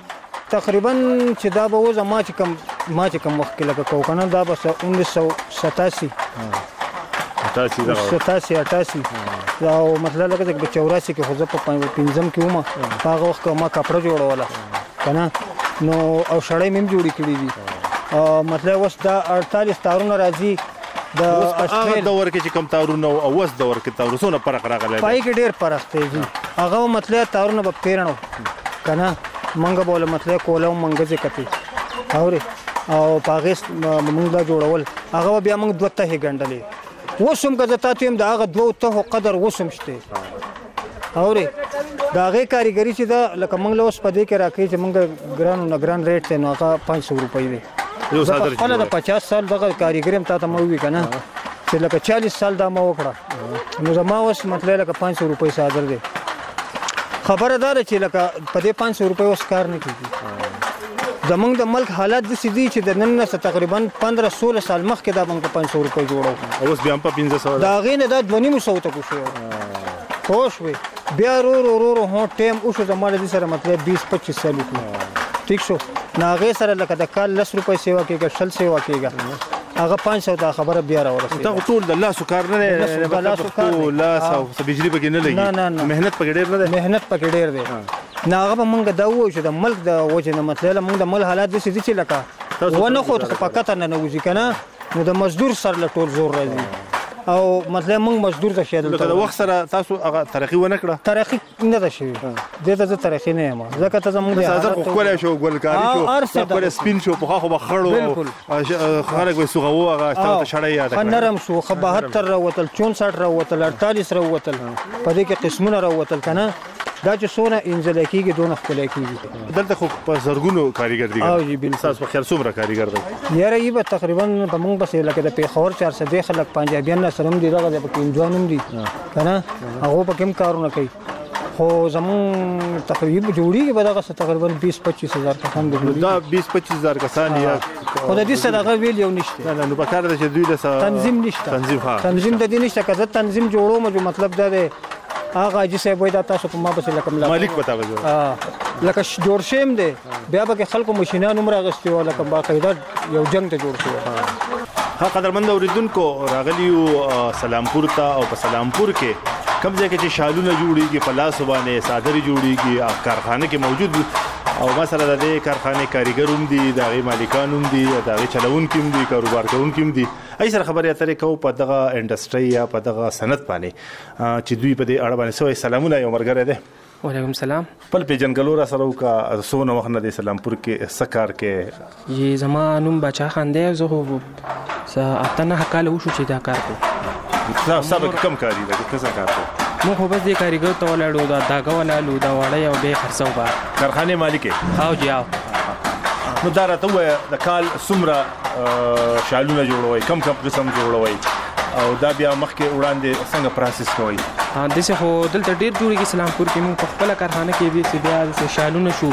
تقریبا چې دا به وځه ما چې کم ما چې کم وخت کې لکه کو کنه دا به उन्नीस सौ सतासी ستاسي اٹھاسی او مطلب لکه د چوراسی کې خو په پنځم کې ومه هغه وخت ما کپړه جوړوله کنه نو او شړې مم جوړې کړې دي او مطلب وس دا अड़तालीस تارونه راځي د هغه دور کې چې کم تارونه او اوس دور کې تارونه فرق راغلی پای کې ډېر فرق دی هغه مطلب تارونه په پیرنو کنه منګه بوله مطلب کوله منګه ځکه کته اوري او پاغس موږ دا جوړول هغه بیا موږ دوه ته غندلې وسم که ته تیم دا هغه دوه ته قدر وسم شته اوري دا هغه کاریګری چې دا لکه موږ له اوس په دې کې راکې چې موږ ګرانو نه ګران ریټ ته نو هغه پانچ سو روپۍ دی یو صادر خپل د پچاس سال دغه کاریګری هم تاسو مو وی کنه چې لکه چالیس سال دا ما وکړه نو زما اوس مطلب لکه پانچ سو روپۍ صادر دی خبره ده چې لکه په دې پانچ سو روپۍ اوس کار نه کیږي زمونږ د ملک حالات د سيدي چې د نن نه تقریبا پندرہ سولہ سال مخکې دا موږ پانچ سو روپۍ جوړو اوس بیا په پنځه سو دا غینه د دونی مو سو ته کو شو خوش وي بیا رو رو رو رو هو ټیم او شو د مال دي سره مطلب بیس پچیس سال وکړو ٹھیک شو ناغه سره لکه د کال لس روپۍ سیوا کېږي شل سیوا کېږي هغه پانچ سو دا خبره بیا راورسېده ته ټول د لاسو کار نه نه د لاسو کار لاس او بجلی پکې نه لګي نه نه مهنت پکې ډېر نه ده مهنت پکې ډېر دی نه هغه موږ دا وو چې د ملک د وجه نه مطلب موږ د مل حالات دي چې لکه ونه خو په کته نه نوځي کنه نو د مزدور سر له ټول زور راځي او مطلب موږ مزدور ته شیدل ته د وخت سره تاسو هغه ترقی ونه کړه ترقی نه ده شوی دې ته ترقی نه یم ځکه ته زموږ د حاضر خو کولای شو ګلکاری شو خپل سپین شو په خو بخړو خلک وې سوغو هغه ستاسو شړې یاد کړه نرم شو خو بهتر راوتل چونسठ راوتل अड़तालीस راوتل په دې کې قسمونه راوتل کنه دا چې سونه انځل کېږي دونه خپل کېږي دلته خو په زرګونو کاریګر دي او جی بل تاسو په خیر څومره کاریګر دي یاره یې به تقریبا په موږ بس لکه د پیښور چار سده خلک پنجابیان سره هم دي دغه په انځوانم دي کنه هغه په کوم کارونه کوي خو زمون تقریبا جوړیږي به دغه تقریبا بیس پچیس هزار کسان دي دا بیس پچیس هزار کسان یا خو د دې سره هغه ویل یو نشته نه نو په کار ده چې دوی له تنظیم نشته تنظیم ها تنظیم د دې نشته کزه تنظیم جوړو مې مطلب دا دی هغه چې سه وای دا تاسو په ما بس لکم مالک پتا وځو ها لکه جوړ شیم دی بیا به خلکو ماشينان عمر غستي ولا کوم باقاعده یو جنگ ته جوړ شو ها قدرمند اوریدونکو راغلیو سلامپور ته او په سلامپور کې کوم ځای کې چې شالونه جوړیږي په لاس باندې صادري جوړیږي کارخانه کې موجود او مثلا د دې کارخانه کاریګر هم دي د غي مالکان هم دي د غي چلونکو هم دي کاروبار کوونکو هم دي ای سره خبرې اترې کوو په دغه انډستری یا په دغه صنعت باندې چې دوی په دې اړه باندې سوې سلامونه یو مرګره ده وعلیکم السلام خپل پیژنګلو را سره وکا سونه وخت نه د سلامپور کې سکار کې یي زمانوم بچا خنده زه خو اتنه حقاله وشو چې دا کار کوم دا سبق کم کاری ده څه کار کوم مو خو بس دې کاریګر ته ولاړو دا داګه ولاړو دا وړه یو به خرڅو با کارخانه مالک هاو جی هاو نو دا راته د کال سمره شالونه جوړوي کم کم قسم جوړوي او دا بیا مخکې وړاندې څنګه پروسس کوي ها دسه خو دلته ډیر جوړیږي سلامپور کې موږ په خپل کارخانه کې به بیا د شالونه شو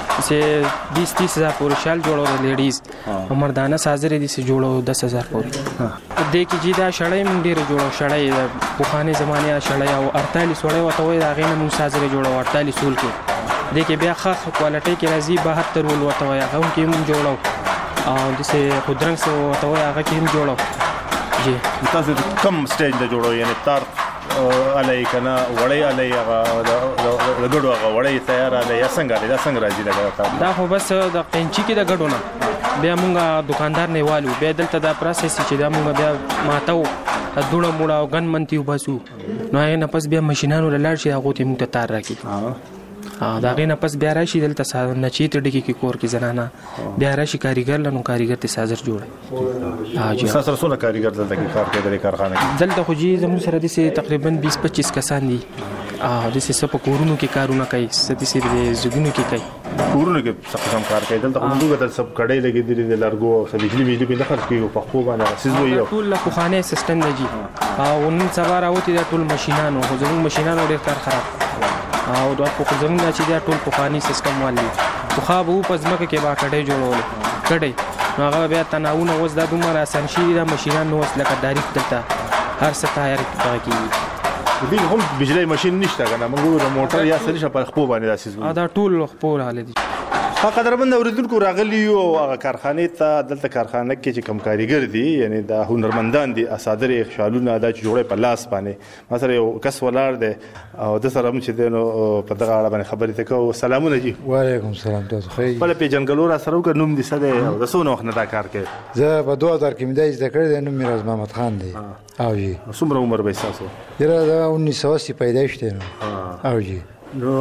چې بیس تیس هزار پورې شال جوړو لیډیز او مردانه سازره دي چې جوړو دس هزار پورې د کې جیدا شړې موږ ډیر جوړو شړې په خانه زمانه شړې او اړتالیس وړې وته وي دا غینه موږ سازره جوړو اړتالیس سول کې د کې بیا خخ کوالټي کې راځي بهتر ول وته وي هغه کې موږ جوړو او دسه خودرنګ سو وته وي هغه کې موږ جوړو جی تاسو کوم سټیج ته جوړو یعنی تار علي کنه وړي علي هغه د ګډو هغه وړي تیار علي یا څنګه دا څنګه راځي دا دا خو بس د قینچي کې د ګډو نه بیا مونږه دکاندار نه والو بیا دلته دا پروسس چې دا مونږ بیا ماتو دوړه موړه او غن منتی وباسو نو یې نه پس بیا ماشينانو لاړ شي هغه ته مونږ ته تار راکې ها دا غینه پس بیا راشي دلته ساز نه چی ته ډکی کې کور کې زنانه بیا راشي کاریګر لنو کاریګر ته سازر جوړه ها جی سره سره کاریګر دلته کې کار کوي د کارخانه کې دلته خو جی زموږ سره د تقریبا بیس پچیس کسان دي ا د سې په کورونو کې کارونه کوي ستې سې د زګونو کې کوي کورونو کې څه قسم کار کوي دلته موږ ته سب کډې لګې دي د لارګو او بجلی بجلی په دخل کې په خو باندې سیز وي ټول له خانه سیستم دی او نن سبا راوتی د ټول ماشينانو خو زموږ ماشينانو ډېر کار خراب او دا په زموږ چې دا ټول په خاني سیستم والی خو خو په پزماکه کې با کډې جوړول کډې نو هغه بیا تناونه وز د دومره آسان شي د ماشينانو وس لکه تاریخ دلته هر څه تیار کیږي دې هم بجلی ماشين نشته کنه موږ موټر یا سړي په خپل باندې داسې دا ټول خپل حال دي ها قدرمن اوریدونکو راغلی او هغه کارخانه ته دلته کارخانه کې چې کم کاریګر دي یعنی د هنرمندان دي اسادر شالونه د جوړې په لاس باندې مثلا یو کس ولار دي او د سره چې دینو په دغه اړه باندې خبرې ته کو سلامونه جی وعلیکم السلام تاسو خیر په پیجنګلو را سره وک نوم دي سده او د سونو وخت نه دا کار کوي زه په دوه هزار کې مې د ذکر د نوم میراث محمد خان دی او جی څومره عمر به تاسو یره دا انیس سو اسی پیدائش دی او جی نو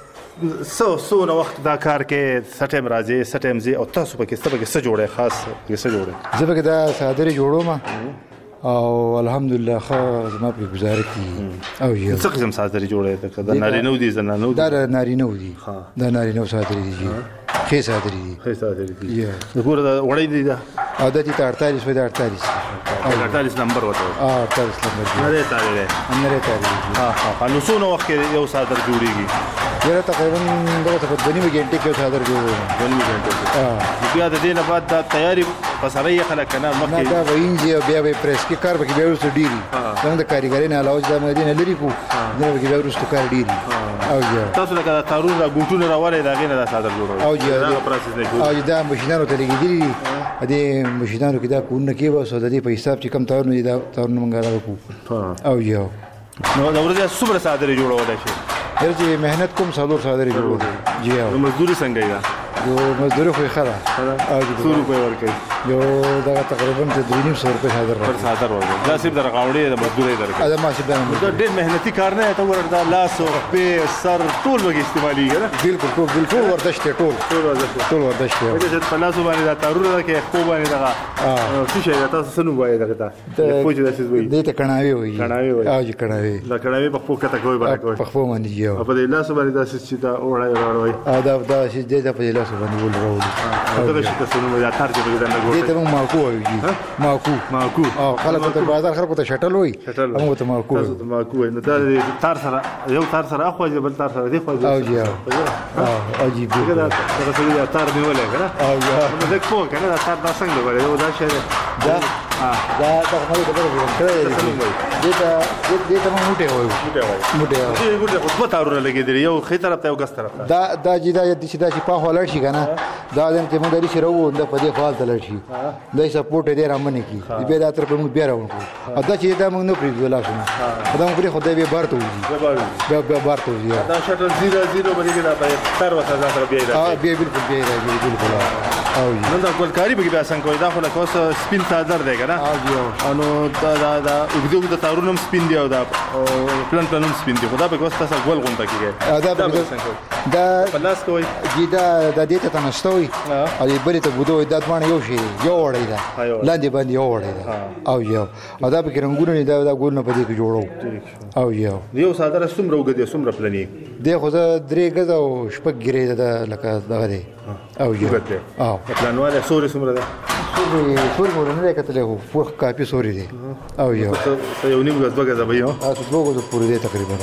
سو سو نو وخت دا کار کې سټیم راځي سټیم زی او تاسو په کې څه په کې څه جوړه خاص کې څه جوړه زه به دا صادري جوړوم او الحمدلله خو زما په گزاره کې او یو څه قسم صادري جوړه ده د نارینو دي زنانو دا نارینو دي دا نارینو صادري دي خې صادري دي خې صادري دي د ګوره د وړې دي دا او د دې اړتالیس و د اړتالیس اړتالیس نمبر وته اه اړتالیس نمبر نه دی تاریخ نه دی تاریخ ها ها نو څو نو وخت یو صادر جوړیږي یره تقریبا دغه په دنیو غنټه کې صادر جوړو دنیو غنټه اه بیا د دې نه بعد د تیاری پسره یې خلک کنه مکه دا وینځي بیا به پریس کې کار وکړي بیا ورسره ډیری څنګه د کاریګرۍ نه علاوه د مدینه لري کو نه وکړي بیا ورسره کار ډیری او یا تاسو لکه تارون را ګوټونه راوړې دا غینه د صادر جوړو او یا دا پروسس نه جوړ او دا ماشينانو ته لګیدلی دي ماشينانو کې دا کونه کې وسو د دې په حساب چې کم تارونه دي دا تارونه مونږ راکو او یا نو دا ورته سوبر صادر جوړول شي هرڅه مهنت کوم صادر صادر جوړو جی او مزدوري څنګه ده یو مزدوري خو خره او څو روپے ورکړي یو دا تقریبا تدریجی سو روپے صادر پر صادر ورکړي دا صرف درغاوړي د مزدوري درکړي دا ما صرف دا ډېر مهنتي کار نه ته ورته لاس او په سر ټول وګ استعمالي کنه بالکل ټول بالکل وردشته ټول ټول وردشته ټول وردشته دا په لاس باندې دا تارونه کې خو باندې دا څه شي تاسو سنو وایي دا ته په دې داسې وایي دې ته کڼاوي وایي کڼاوي وایي او چې کڼاوي دا کڼاوي په خو کته کوي باندې په خو باندې یو په دې لاس باندې دا چې دا وړای راوړي او دا دا چې دې په لاس باندې ول راوړي دا چې تاسو نو دا تار چې بګدا نه ګورئ دې ته ماکو وایي ماکو ماکو او خلک ته بازار خلکو ته شټل وایي هغه ته ماکو تاسو ته ماکو نو دا تار سره یو تار سره اخو چې بل تار سره دی خو او جی او او جی دا دا څه دا تار نیولې کنه او یا نو دا کوم کنه دا تار دا څنګه غواړي دا شی دا دا دا خو دې په کړه دې ته دې ته موټه وایي موټه وایي موټه دې ګوره خو په تارونه لګیدل یو خې طرف ته یو ګس طرف دا دا جدا دې چې دا چې په هولر شي کنه دا د انتماداري سره وو د په دې خال تل شي دا سپورټ دې رامنه کی دې دا تر په موږ بیا راوړو ادا چې دا موږ نه پریږدو لاسونه دا موږ پرې خدای به بارته وځي بیا بیا بارته وځي دا شټل زیرو زیرو باندې دا په تر وسه ځا بیا دا ها بیا بالکل بیا راځي بالکل او نو دا ګولکاری به بیا څنګه کوي دا خو له کوس سپین صادر دی کنه انو دا دا دا وګدو د تارونم سپین دی او دا پلان پلانوم سپین دی خدا به کوس تاسو ګول غونډه کیږي دا دا پلاس کوي دا د دې ته تنستوي او دې بری ته بده دا ځوان یو شي یو وړی دا لاندې باندې یو وړی دا او یو او دا به رنگونه دا دا ګورنه په دې کې جوړو او یو یو ساده سمره وګدي سمره پلاني دی خو دا درې غزا او شپږ ګری دا لکه دغه دی او یو او پلانواله سوري سمره ده سوري سوري مور نه کتلې هو فوق کافي سوري دی او یو یو نیم غز بغه زبې یو تاسو دوه غز پوره دی تقریبا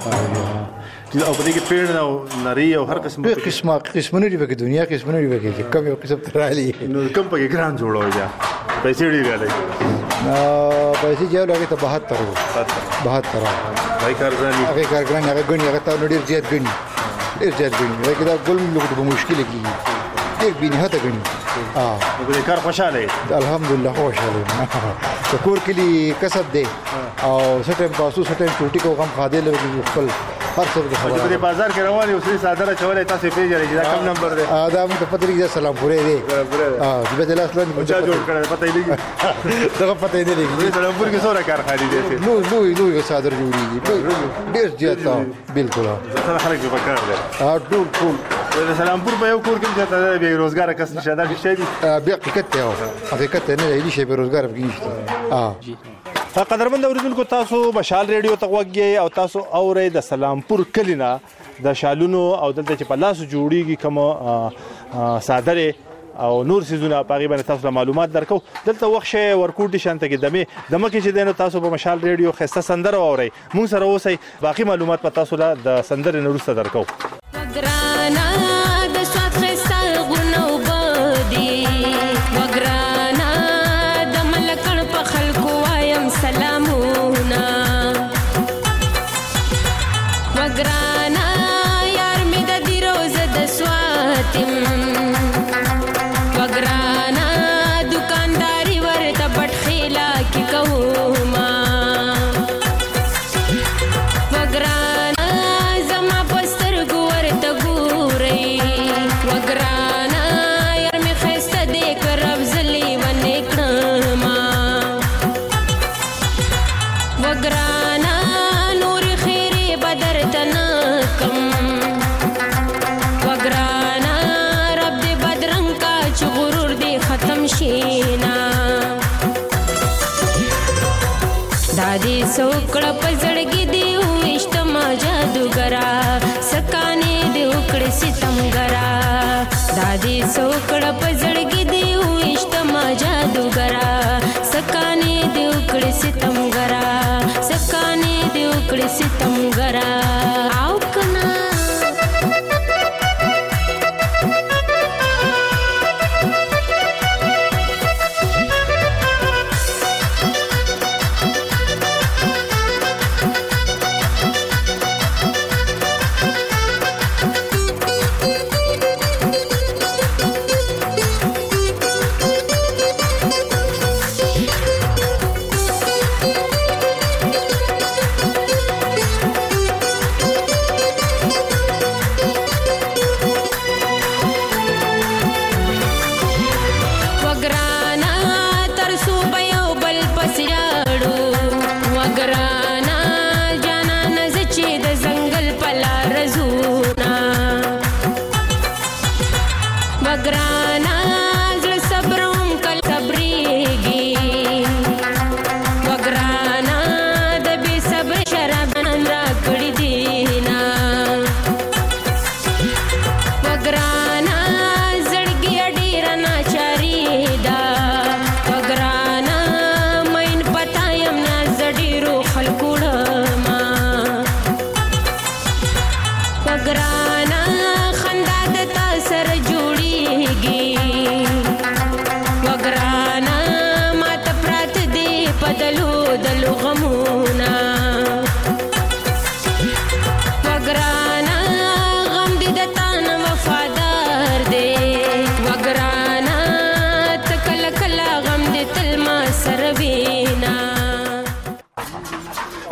او په دې کې پیړ او نری او هر قسم په قسمه قسمونه دی په دنیا کې قسمونه دی په کم یو قسم ترالي نو کم په ګران جوړوي یا پیسې ډیر غالي نو پیسې جو لګي ته بهتر وو بهتر بای کارګرانی هغه کارګران هغه غني هغه ته ډیر زیات غني ډیر زیات غني لکه دا ګل لوګ په مشکل کې ډیر بینه هته غني اه نو کار خوشاله الحمدلله خوشاله شکر کلی کسب دی او سټم تاسو سټم چوټي کو غم خاده لږ خپل هر څه د خبره په بازار کې روان یو څه ساده چولې تاسو پیژنئ دا کوم نمبر دی ا دا موږ په پتري کې سلام پورې دی اه د بدل اصلا مجا جوړ کړل پته یې لګي دا پته یې لګي سلام پور کې سره کارخانه دي نو نو نو صادر جوړیږي ډېر زیات بالکل سره خلک په کار دي ا ټول ټول د سلام پور په یو کور کې چې به روزګار کس نشه دا شي دي بیا حقیقت ته حقیقت نه دی شي به روزګار بګیشته اه قدرمن اوریدونکو تاسو مشال ریډیو ته وګورئ او تاسو اورئ د سلامپور کلینا د شالونو او دلته چې په لاس جوړیږي کوم صادره او نور سيزونه په غیبه تاسو معلومات درکو دلته وخت شي ورکوټ شانته کې دمه دمه کې چې دنه تاسو په مشال ریډیو خسته سندره اورئ مونږ سره اوسئ باقي معلومات په تاسو له د سندره نورسته درکو وګرانا د سواد خسته غرنو بادي وګرانا د ملکن په خلکو وایم سلامونه وګرانا یار می د دی روز د سواتم وګرانا دکانداری ورته پټ خیلا کی کوما وګرانا زما پستر ګورته ګورې وګرانا یار می خسته دې کرب زلی ونه کړما وګرانا نور خیره بدر تنکم وګرانا رب دې بدرنګ کا چې غرور دې ختم شینا دادی سوکړه پزړګي دی وشتما جادوګرا سکانه دی وکړ ستمګرا دادی سوکړه پزړګي دی وشتما جادوګرا سکانه دی وکړ ستمګرا سکانه دی وکړ ستمګرا او کنا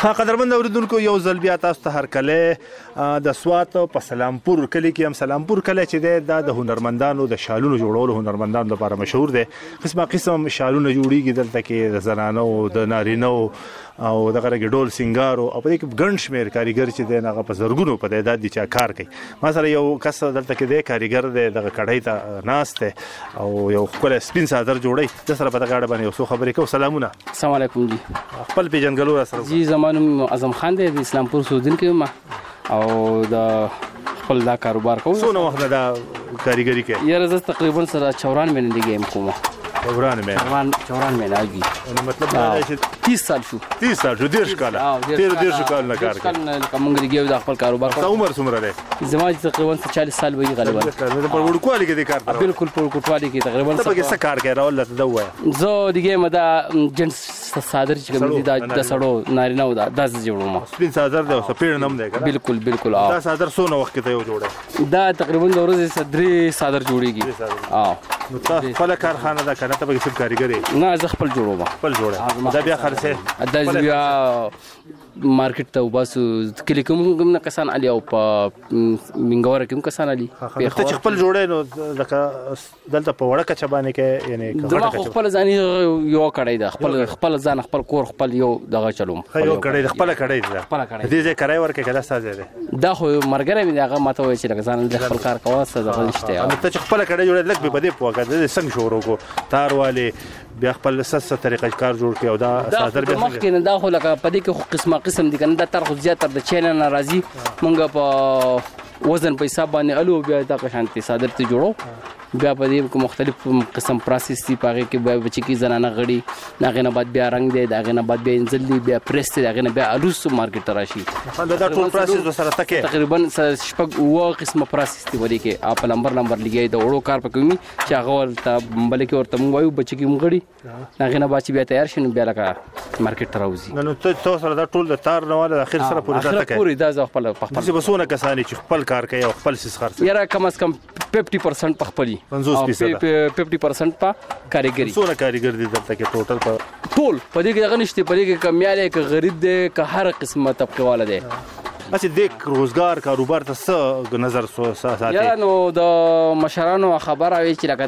ها قدرمن اوریدونکو یو ځل بیا تاسو ته هرکله د سوات په سلامپور کلی کې هم سلامپور کلی چې دی د هنرمندانو د شالونو جوړولو هنرمندانو لپاره مشهور دی. قسمه قسم شالونه جوړیږي دلته کې د زنانو د نارینو او دغه ډول سنگارو او په دې کې ګڼ شمېر کاریګر چې دی هغه په زرګونو په تعداد دي چې کار کوي. ما سره یو کس دلته کې دی کاریګر دی دغه کړۍ ته ناست دی او یو ښکلی سپین څادر جوړوي. د سره په دغه اړه باندې یو څو خبرې کوو. سلامونه. السلام علیکم جی. خپل پیژنګلو را سره. جی زما نوم اعظم خان دی د اسلامپور اوسېدونکی یم او د خپل دا کاروبار کوم. څونه وخت دا کاریګري کوي؟ یاره زه تقریبا سره چورانوې نه دیږم کومه. چورانوې چورانوې نه اږي. مطلب دا دی چې تیس سال شو. تیس سال شو. دېرش کاله. تېرو دېرشو کالو نه کار کوي. لکه موږ دیږو د خپل کاروبار کوم. ستا عمر څومره دی؟ زما تقریبا چالیس سال وي غالبا. په وړوکوالي کې دې کار کوي؟ بالکل په وړوکوالي کې تقریبا. ته پکې څه کار کوې راول ته دا ووایه. زه دیږم دا جنس څادر چې کوم دي د سړو نارینهو دا داسې جوړوم. سپین څادر دی او سپېړ نم دی که نه؟ بالکل بالکل. دا څادر څونه وخت کې ته یو جوړی؟ دا تقریبا د ورځې درې څادر جوړېږي. نو تا خپله کارخانه ده که نه ته پکې صرف کاریګر یې؟ نه زه خپل جوړوم. خپل جوړی. دا بیا خرڅې؟ دا بیا مارکیټ ته وباسو. کلي کې هم کسان علي او په منګوره کې هم کسان علي. ته چې خپل جوړی نو لکه دلته په وړه کچه باندې کې یعنې زما خو خپله ځاني یو کړی ده. خپل خپل ځان خپل کور خپل یو دغه چلوم. یو کړی ده خپله کړی ده. خپله کړی. دې ځای کرایه ورکړې که دا ستا ځای دی؟ دا خو ملګری مې دی هغه ماته وایي چې لکه ځان د خپل کار کوه څه دغه نشته. نو ته چې خپله کړی جوړی لږ مې په دې پوه کړه د څنګه شروع کړو تار والې بیا خپل څه څه طریقه کار جوړ کړي او دا څادر بیا مخکې نه دا خو لکه په دې کې خو قسمه قسم دي که نه دا تر خو زیاتره د چین نه راځي. مونږ په وزن په حساب باندې الو بیا دغه شانتې څادر ته جوړو. بیا په دې کې مختلف قسم پروسس دي. په هغې کې بیا بچي کې زنانه غړي د هغې نه بعد بیا رنګ دی د هغې نه بعد بیا انځل دی بیا پریس دی د هغې نه بیا الوس مارکیټ ته راشي. دا ټول پروسس ورسره ته کوې؟ تقریبا شپږ اووه قسمه پروسس دي په دې کې. په نمبر نمبر لګیا د وړو کار پکې وي چې هغه ورته بله کې ورته موږ وایو بچي کې هم غړي د هغې نه بعد چې بیا تیار شي نو بیا لکه مارکیټ ته راوځي. نو ته سره دا ټول د تار نه والا د اخر سره پورې دا ته کوې؟ اخر پورې دا زه خپله په خپل. داسې به څونه کسان چې خپل کار کوي او خپل څیز خرڅوي؟ یاره کم از کم پنځه پرسنټ په خپل پنځوس فیصده پنځه پرسنټ په کاریګري. څونه کاریګر دي دلته کې ټوټل؟ په ټول په دې کې دغه نشته. په دې کې کمیاله که غریب دی که هر قسمه طبقه والا دی. اچھا د روزګار کاروبار ته څه نظر ساتي؟ یاره نو د مشرانو خبره وي چې لکه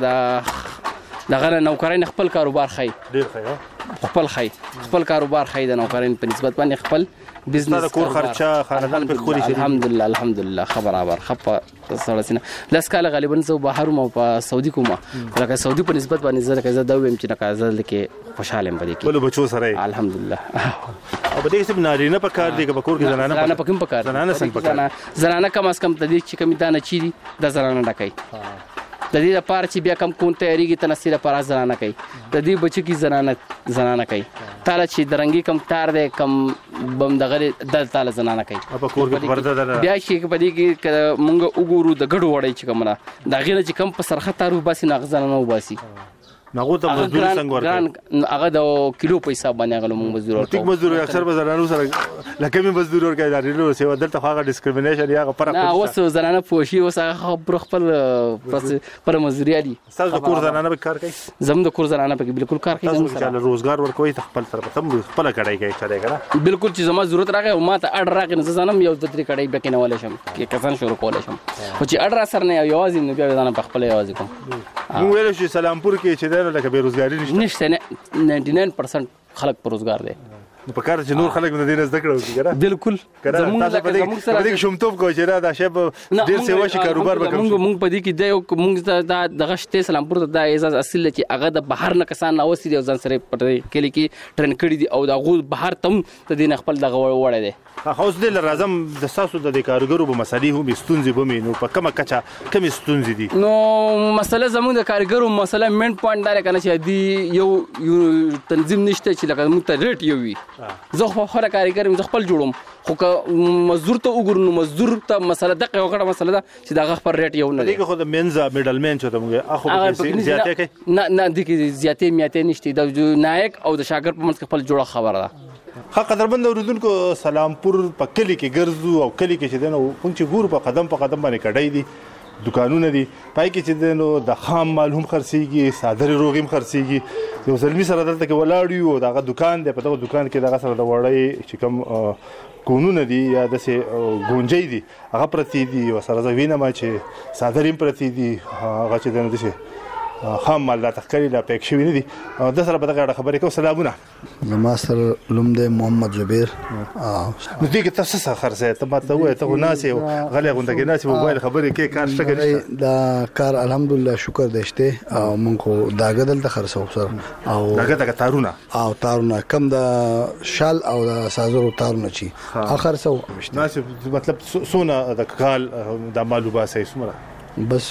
د دغه نوکرین خپل کاروبار خی ډېر ښه خپل خی خپل کاروبار خی د نوکرین په نسبت باندې خپل بزنس کور خرچه خاندان په خوري شي. الحمدلله الحمدلله خبر خبر خپه سره سینه لاس کاله غالبا زه بهر مو په سعودي کومه لکه سعودي په نسبت باندې زه لکه زه دا ویم چې لکه زه لکه خوشاله ام بده کې بل بچو سره الحمدلله. او بده چې نارینه په کار دی که په کور کې زنانه زنانه په کوم په کار زنانه څنګه په کار زنانه کم از کم تدې چې کمی دانه چي دي د زنانه ډکای. د دې لپاره چې بیا کم کون تیاریږي تنسي لپاره زنانه کوي. د دې بچو کې زنانه زنانه کوي. تاله چې درنګي کم تار دی کم بم دغه د تاله زنانه کوي. په کور کې پرده ده بیا شي په دې کې مونږ وګورو د ګډو وړي چې کومه دا غیر چې کم په سرخه تارو باسي نه غزنه نو باسي نغو ته مزدور څنګه ورکړي؟ هغه د کیلو په حساب باندې هغه موږ مزدور ورکړو. ټیک مزدور اکثر به زنانو سره لکه مې مزدور ورکړي دا ریلو سیوا دلته هغه ډیسکریمینیشن یا هغه فرق نه اوس زنانه پوښي اوس هغه پر خپل پر مزدوري دي. تاسو د کور زنانه به کار کوي؟ زم د کور زنانه په بالکل کار کوي. تاسو چې روزګار ورکوي خپل طرف ته خپل کړای کوي چلے کنه بالکل چې زما ضرورت راغی او ما ته اډر راغی نو زنم یو د تری کړای بکینه ولې شم کې کسان شروع کولای شم خو چې اډر سره نه یو یوازې نو بیا زنه په خپل یوازې کوم. مو ویل شي سلامپور کې چې دا لکه بیروزګاری نشته ننانټي ناین پرسنټ خلک پر روزګار دي. نو په کار چې نور خلک د دې نه زده کړو کیږي بالکل زموږ تاسو په دې په دې شومتوب کوی چې دا شی ډیر سیوا شي کاروبار وکړو. موږ موږ په دې کې د موږ د دغه شته سلامپور ته د اعزاز اصل چې هغه د بهر نه کسان راوستي دي او ځان سره په کلی کې ټرین کړی دي او دا غو بهر تم ته دین خپل دغه وړه دي. خو اوس د راځم د تاسو د کاروګرو په مسالې هم ستونزې به مې نو په کومه کچه کوم ستونزې دي؟ نو مسله زموږ د کاروګرو مسله مین پوینټ دا کنه چې دی یو تنظیم نشته چې لکه موږ ته ریټ یو وي. زه خو خپل کاریګر مې خپل جوړوم خو که مزدور ته وګورو نو مزدور ته مسله دغه یو کړه مسله ده چې دغه خپل ریټ یو نه دی. دغه خو د منځ میډل مین چې موږ اخو به زیاتې کوي نه نه د کې زیاتې میاتې نشته د نایک او د شاګرد په منځ خپل جوړه خبره ده. ها قدرمن اوریدونکو سلامپور په کلی کې ګرځو او کلی کې چې دنه پونچ ګور په قدم په قدم باندې کډای دي دکانونه دي پای کې چې نو د خام مال هم خرڅيږي صادري روغ هم خرڅيږي یو زلمی سره دلته کې ولاړ یو دغه دکان دی په دغه دکان کې دغه سره د وړۍ چې کوم کونونه دي یا د سه ګونجې دي هغه پرتی دي او سره زوینه ما چې صادري پرتی دي هغه چې د نو خام مال لا تخکری لا پېښ شوی نه دي د سره په دغه خبرې کو سلامونه زما سره لوم دی محمد جبیر نو دې کې تاسو څه خرڅه ته ماته وای ته ناسي غلې غونډه کې ناسي موبایل خبرې کې کار شته کوي دا کار الحمدلله شکر دشته او مونږ داګه دلته خرڅو سره او داګه دغه تارونه او تارونه کم د شال او د سازرو تارونه چی اخر سو ناسي مطلب سونه د کال د مالوبه سي سمره بس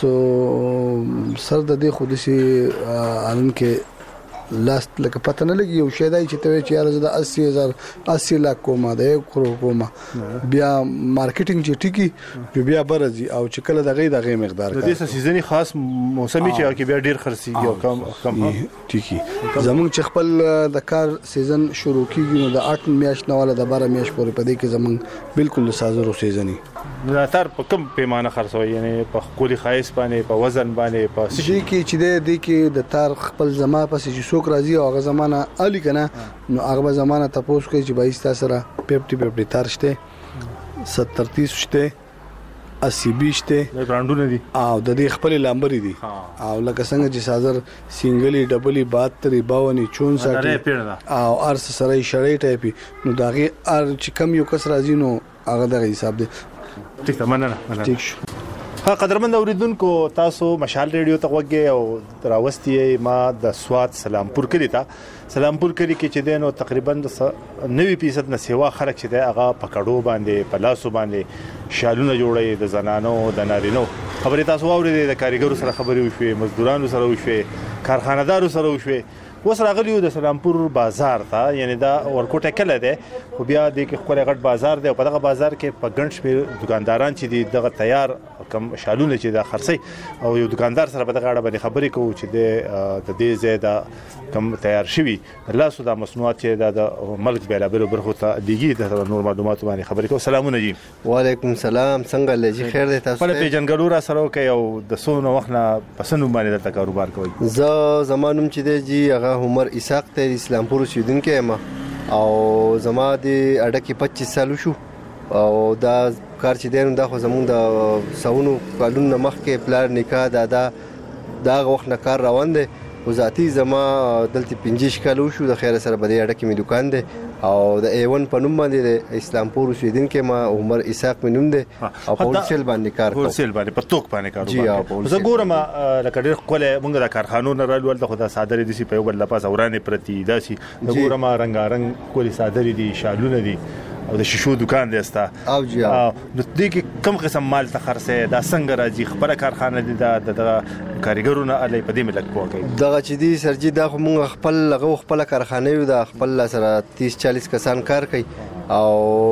سر د دې خو دسي انن کې لاست لکه پته نه لګي یو شی دی چې ته چې یار د اسی هزار اسی لک کومه د یک کروڑ کومه بیا مارکیټینګ چې ټیکی بیا برزي او چې کله دغه دغه مقدار د دې سیزنی خاص موسمي چې کې بیا ډیر خرڅيږي او کم کم ټیکی زمونږ چې خپل د کار سیزن شروع کیږي نو د اټ میاشت نه ولا د بارہ میاشت پورې پدې کې زمونږ بالکل سازرو سیزنی ناتار په کم پیمانه خرڅوي یعنی په خولي خایس باندې په وزن باندې په سشي کې چې د کې د تار خپل زما پسې چې څوک راځي او هغه زمانہ علي کنه نو هغه زمانہ تاسو کوي چې بایستا سره پپټي پپټي تار شته ستر تیس شته اسی بیس شته د برانډونه دي او د دې خپل لامبري دي او لکه څنګه چې سازر سنگلی ډبلی بهتر باونی چونسټ او ارس سره شړې ټایپي نو داغه ار چې کم یو کس راځي نو هغه د حساب دی ټیک ده مننه مننه ټیک شو ها قدرمن اوریدونکو تاسو مشال ریډیو ته وګورئ او راوستي ما د سواد سلامپور کلی ته سلامپور کلی کې چې دینو تقریبا نوي فیصد نه سیوا خلک چې د هغه پکړو باندې پلاسو باندې شالونه جوړي د زنانو د نارینو خبرې تاسو واورئ د کاریګرو سره خبرې وشوي مزدورانو سره وشوي کارخانه‌دارو سره وشوي اوس راغلیو د سلامپور بازار ته یعنی دا ورکوټه کله ده خو بیا د کې خپل غټ بازار دی او په دغه بازار کې په ګڼ شمېر دکانداران چې دي دغه تیار کم شالونه چې د خرڅي او یو دکاندار سره په دغه اړه باندې خبرې کوو چې د دې زیاده کم تیار شوی لاسو د مصنوعات چې د ملک بیلابل برخو ته دیږي د نور معلومات باندې خبرې کوو سلامونه جی وعلیکم السلام څنګه لږی خیر دی تاسو په پیجنګلو را سره کوي او د سونو وخت نه پسند باندې د کاروبار کوي ز زمانوم چې دی جی هغه عمر اسحاق ته اسلامپور اوسیدونکی یم او زما د اډه کې پچیس سال شو او دا کار چې دین دا خو زمونږ د سونو کالونو مخکې پلان نکاح دادا دا وخت نه کار روان دی او ذاتی زما دلته پنځه کال شو د خیر سره بده اډه کې می دکان دی او د ایون په نوم باندې د اسلامپور اوسیدونکی ما عمر اسحاق می نوم دی او په هولسیل باندې کار کوم هولسیل باندې په توک باندې کاروبار زه ګورم لکه ډېر کوله موږ د کارخانو نه رالول د خدا صادري دي په یو بل لپاره ورانه پرتی داسي د ګورم رنگارنګ کولی صادري دي شالونه دي او د شیشو دکان دی استا او جی او د دې کې کم قسم مال ته خرڅه دا څنګه راځي خبره کارخانه دي د کاریګرونو علي په دې ملک کوي دغه چې دي سرجي دا خو موږ خپل لغه خپل کارخانه یو د خپل سره تیس چالیس کسان کار کوي او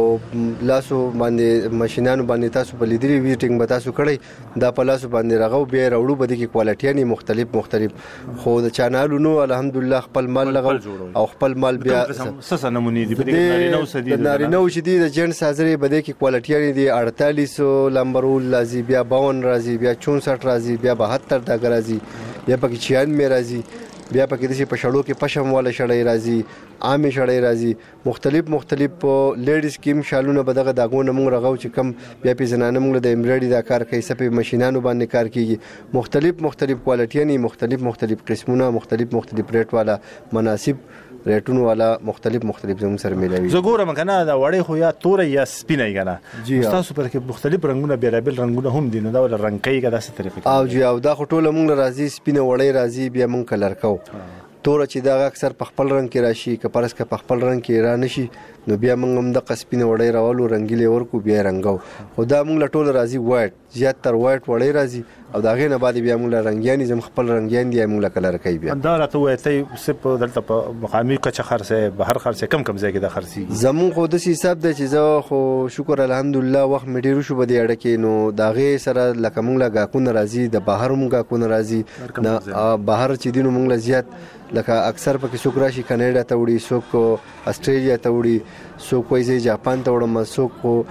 لاسو باندې ماشينانو باندې تاسو په لیدري ویټینګ به تاسو کړی دا په لاسو باندې راغو به راوړو بده کې کوالټي نه مختلف مختلف خو د چانالو نو الحمدلله خپل مال لغو او خپل مال بیا سس نمونه دي په دې نارینه سدي نارینه چې دي د جنټ سازري بده کې کوالټي دي اړتالیس لمبرول لازم بیا باون راځي بیا چونسټ راځي بیا بهتر دا راځي بیا پکې چھیانوے راځي بیا پکې د په شړو کې پشم والا شړې راځي عامه شړې راځي مختلف مختلف لیډیز کیم شالونه بدغه داګونه مونږ راغو چې کم بیا په زنانه مونږ د امبرایډي دا کار کوي سپې ماشينانو باندې کار کوي مختلف مختلف کوالټي نه مختلف مختلف قسمونه مختلف مختلف ریټ والا مناسب ریټونو والا مختلف مختلف زموږ سره ملوي زه ګورم کنه دا وړې خو یا تور یا سپینه کنه تاسو پر کې مختلف رنگونه بیلابل رنگونه هم دي نو دا ول رنگ کوي کدا څه طریقې او جی او دا خو ټول مونږ راځي سپینه وړې راځي بیا مونږ کلر کو تور چې دا اکثر په خپل رنگ کې راشي که پرس که په خپل رنگ کې را نشي نو بیا موږ هم د قسپینه وړې راولو رنگیلې ورکو بیا رنگو خو دا موږ له ټول راځي وایټ زیات تر وایټ وړې راځي او دا غینه بعد بیا موږ له رنگیاني زم خپل رنگیان دی موږ له کلر کوي بیا دا راته وای ته سپ دلته په مقامي کچ خرڅه بهر خرڅه کم کم ځای کې د خرڅي زمون خو د حساب د چې زه خو شکر الحمدلله وخت مې ډیرو شو بده اړه کې نو دا غي سره لکه موږ له غاکون راځي د بهر موږ غاکون راځي نه بهر چې دینو موږ له زیات لکه اکثر پکې څوک راشي کینیډا ته وړي څوک استرالیا ته وړي څوک وایي جاپان ته وړم څوک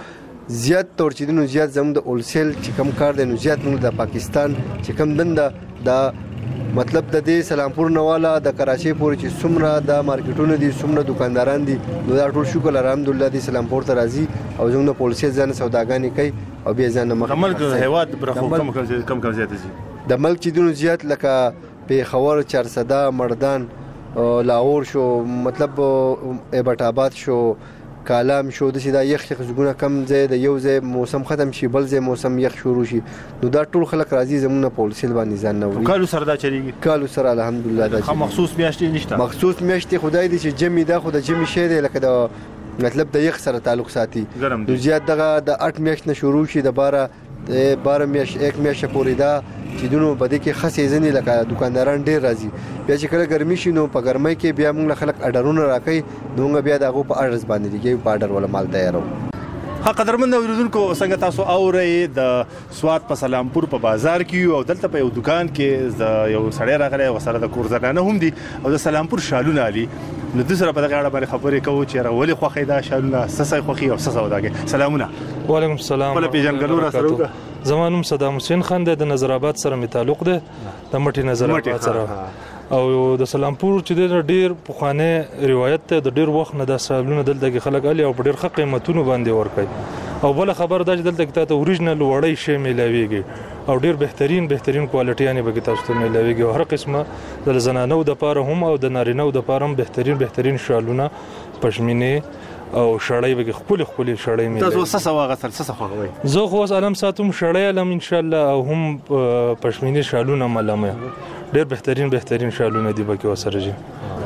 زیات تور چې دنو زیات زموږ د اولسیل چې کم کار دی نو زیات موږ د پاکستان چې کم دنده د مطلب د دې سلامپور نواله د کراچي پورې چې څومره د مارکیټونو دي څومره دکانداران دي نو دا ټول شکر الحمدلله د سلامپور ته راځي او زموږ پولیسي ځان سوداګانې کوي او بیا ځان مخ ملک هیواد برخو کم کم کم زیات دي د ملک چې دونو زیات لکه پیښور چارسده مردان لاهور شو مطلب ایبټ آباد شو کالام شو د سیدا یخ یخ زګونه کم ځای د یو ځای موسم ختم شي بل ځای موسم یخ شروع شي نو دا ټول خلک راځي زمونه پولیسل باندې ځان نو کالو سره دا چلیږي کالو سره الحمدلله دا خو مخصوص میاشتې نشته مخصوص میاشتې خدای دې چې جمی دا خو د جمی شه دی لکه د مطلب د یخ سره تعلق ساتي نو زیات دغه د اټ میاشت نه شروع شي د بارہ بارہ میاشت یک میاشت پورې دا چې دونو بده کې خاصې ځنی لکه دکانداران ډیر راځي بیا چې کله ګرمي شي نو په ګرمۍ کې بیا موږ خلک اډرونه راکې نو بیا دغه په اډرس باندې دیږي په اډر ولا مال تیارو ها قدرمن اوریدونکو څنګه تاسو اورئ د سوات په سلامپور په بازار کې او دلته په یو دکان کې یو سړی راغلی او سره د کور زنانه هم دي او د سلامپور شالونه علي نو د سره په دغه اړه باندې خبرې کوو چې راولي خوخې دا شالونه سسای خوخي او سسا وداګه سلامونه وعلیکم السلام په پیژنګلو را سره وکړه زمانوم صدام حسین خان د نظر آباد سره می تعلق ده د مټي نظر آباد سره او د سلامپور چې د ډیر پخوانه روایت ته د ډیر وخت نه د سالونه دلته خلک علي او ډیر ښه قیمتونه باندې ورکړي او بل خبر دا چې دلته ته اوریجنل وړي شی ملاويږي او ډیر بهترین بهترین کوالټي یعنی به تاسو ته ملاويږي او هر قسمه د زنانو د پاره هم او د نارینو د پاره هم بهترین بهترین شالونه پښمینه او شړای به خپل خپل شړای مې تاسو څه سواغه تر څه خوغوي زه خو علم ساتم شړای علم ان شاء الله او هم پښمینه شالونه ملمه ډیر بهترین بهترین شالونه دی بکې وسره جي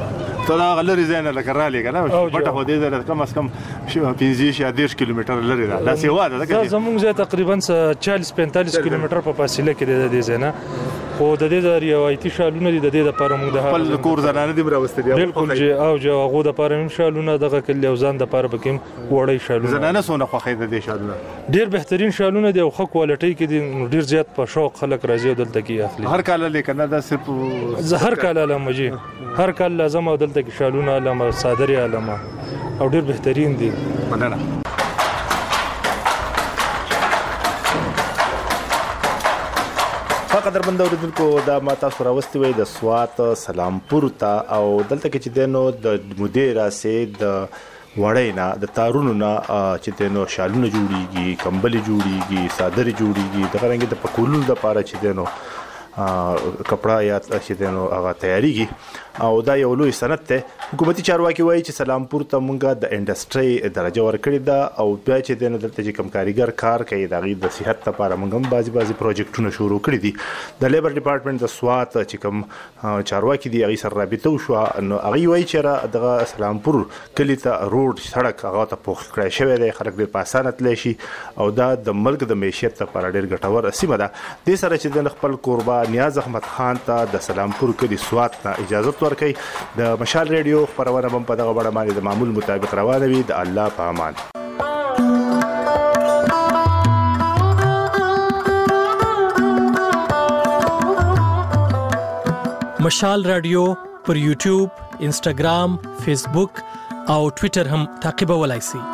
ته دا غلري زینه لکه را لګا نه بټه خو دې ده کم از کم پنځه یا دېرش کیلومتر لري دا دا سیوا ده دا زموږ ځای تقریبا چالیس پنځه کیلومتر په فاصله کې ده د زینه خو د دې د روایتي شالونه دي د دې د پاره موږ د خپل کور زنانه دي راوستي بالکل چې او جو هغه د پاره هم شالونه دغه کلی او ځان د پاره بکیم وړي شالونه زنانه سونه خوخه د دې شالونه ډیر بهترین شالونه دي او خو کوالټي کې دي ډیر زیات په شوق خلک راځي دلته کې اخلي هر کال لیکنه دا صرف زهر کال لمجي هر کال لازم او دلته کې شالونه علامه صادري علامه او ډیر بهترین دي مننه فقط دربند اوریدونکو دا ما تاسو راوستي وي د سوات سلامپور ته او دلته کې چې دنو د مدیر راسه د وړینا د تارونو نه چې دنو شالونه جوړیږي کمبلي جوړیږي صادري جوړیږي د غرنګ د پکولو د پاره چې دنو کپڑا یا چې دنو هغه تیاریږي او دا یو لوی سند ته حکومتي چارواکي وایي چې سلامپور ته مونږه د انډستری درجه ورکړې ده او بیا چې دنه دلته چې کم کاریګر کار کوي د غي د صحت لپاره مونږ هم بازي بازي پروجیکټونه شروع کړی دي د لیبر ډپارټمنټ د سوات چې کم چارواکي دي هغه سره رابطه وشو نو هغه وایي چې د سلامپور کلی ته روډ سړک هغه ته پوښ کړی شوی دی خلک به په اسانه تلی شي او دا د ملک د معیشت لپاره ډیر ګټور سیمه ده د سره چې د خپل قربا نیاز احمد خان ته د سلامپور کلی سوات نه اجازه ورکړي د مشال ریډیو خبرونه هم په دغه وړه باندې د معمول مطابق روانه وي د الله په امان مشال رادیو پر یوټیوب انسټاګرام فیسبوک او ټوئیټر هم تعقیبولای شئ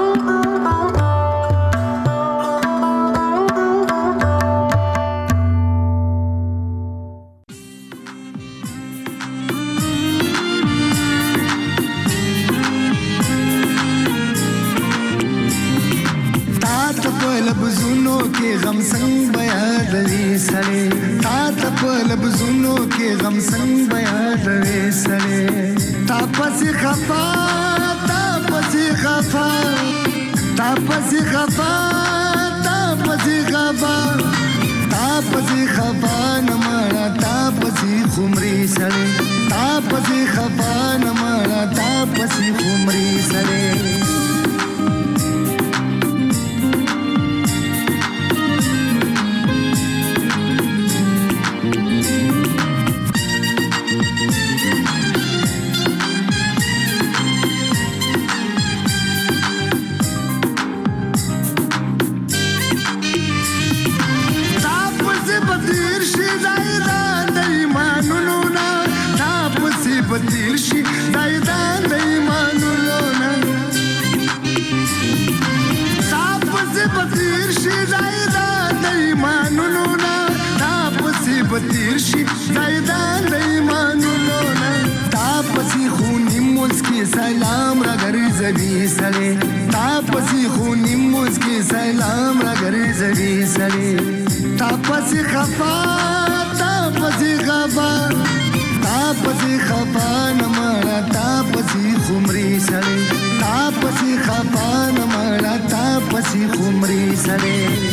غم سنگ بیاد وی سڑے تا تپ لبزونو کے غم سنگ بیاد وی سڑے تا پسی خفا تا پسی خفا تا پسی خفا تا پسی خفا تا پسی خفا نمانا تا پسی خمری سڑے تا پسی خفا نمانا تا پسی خمری سڑے بدیر شي زیدان د ایمانونو نه تا پسې خونی مسکی سلام را ګرځوي سړی تا پسې خونی مسکی سلام را ګرځوي سړی تا پسې خفا تا پسې خفا تا پسې خفا نه مړه تا پسې خمري سړی تا پسې خفا نه مړه تا پسې خمري سړی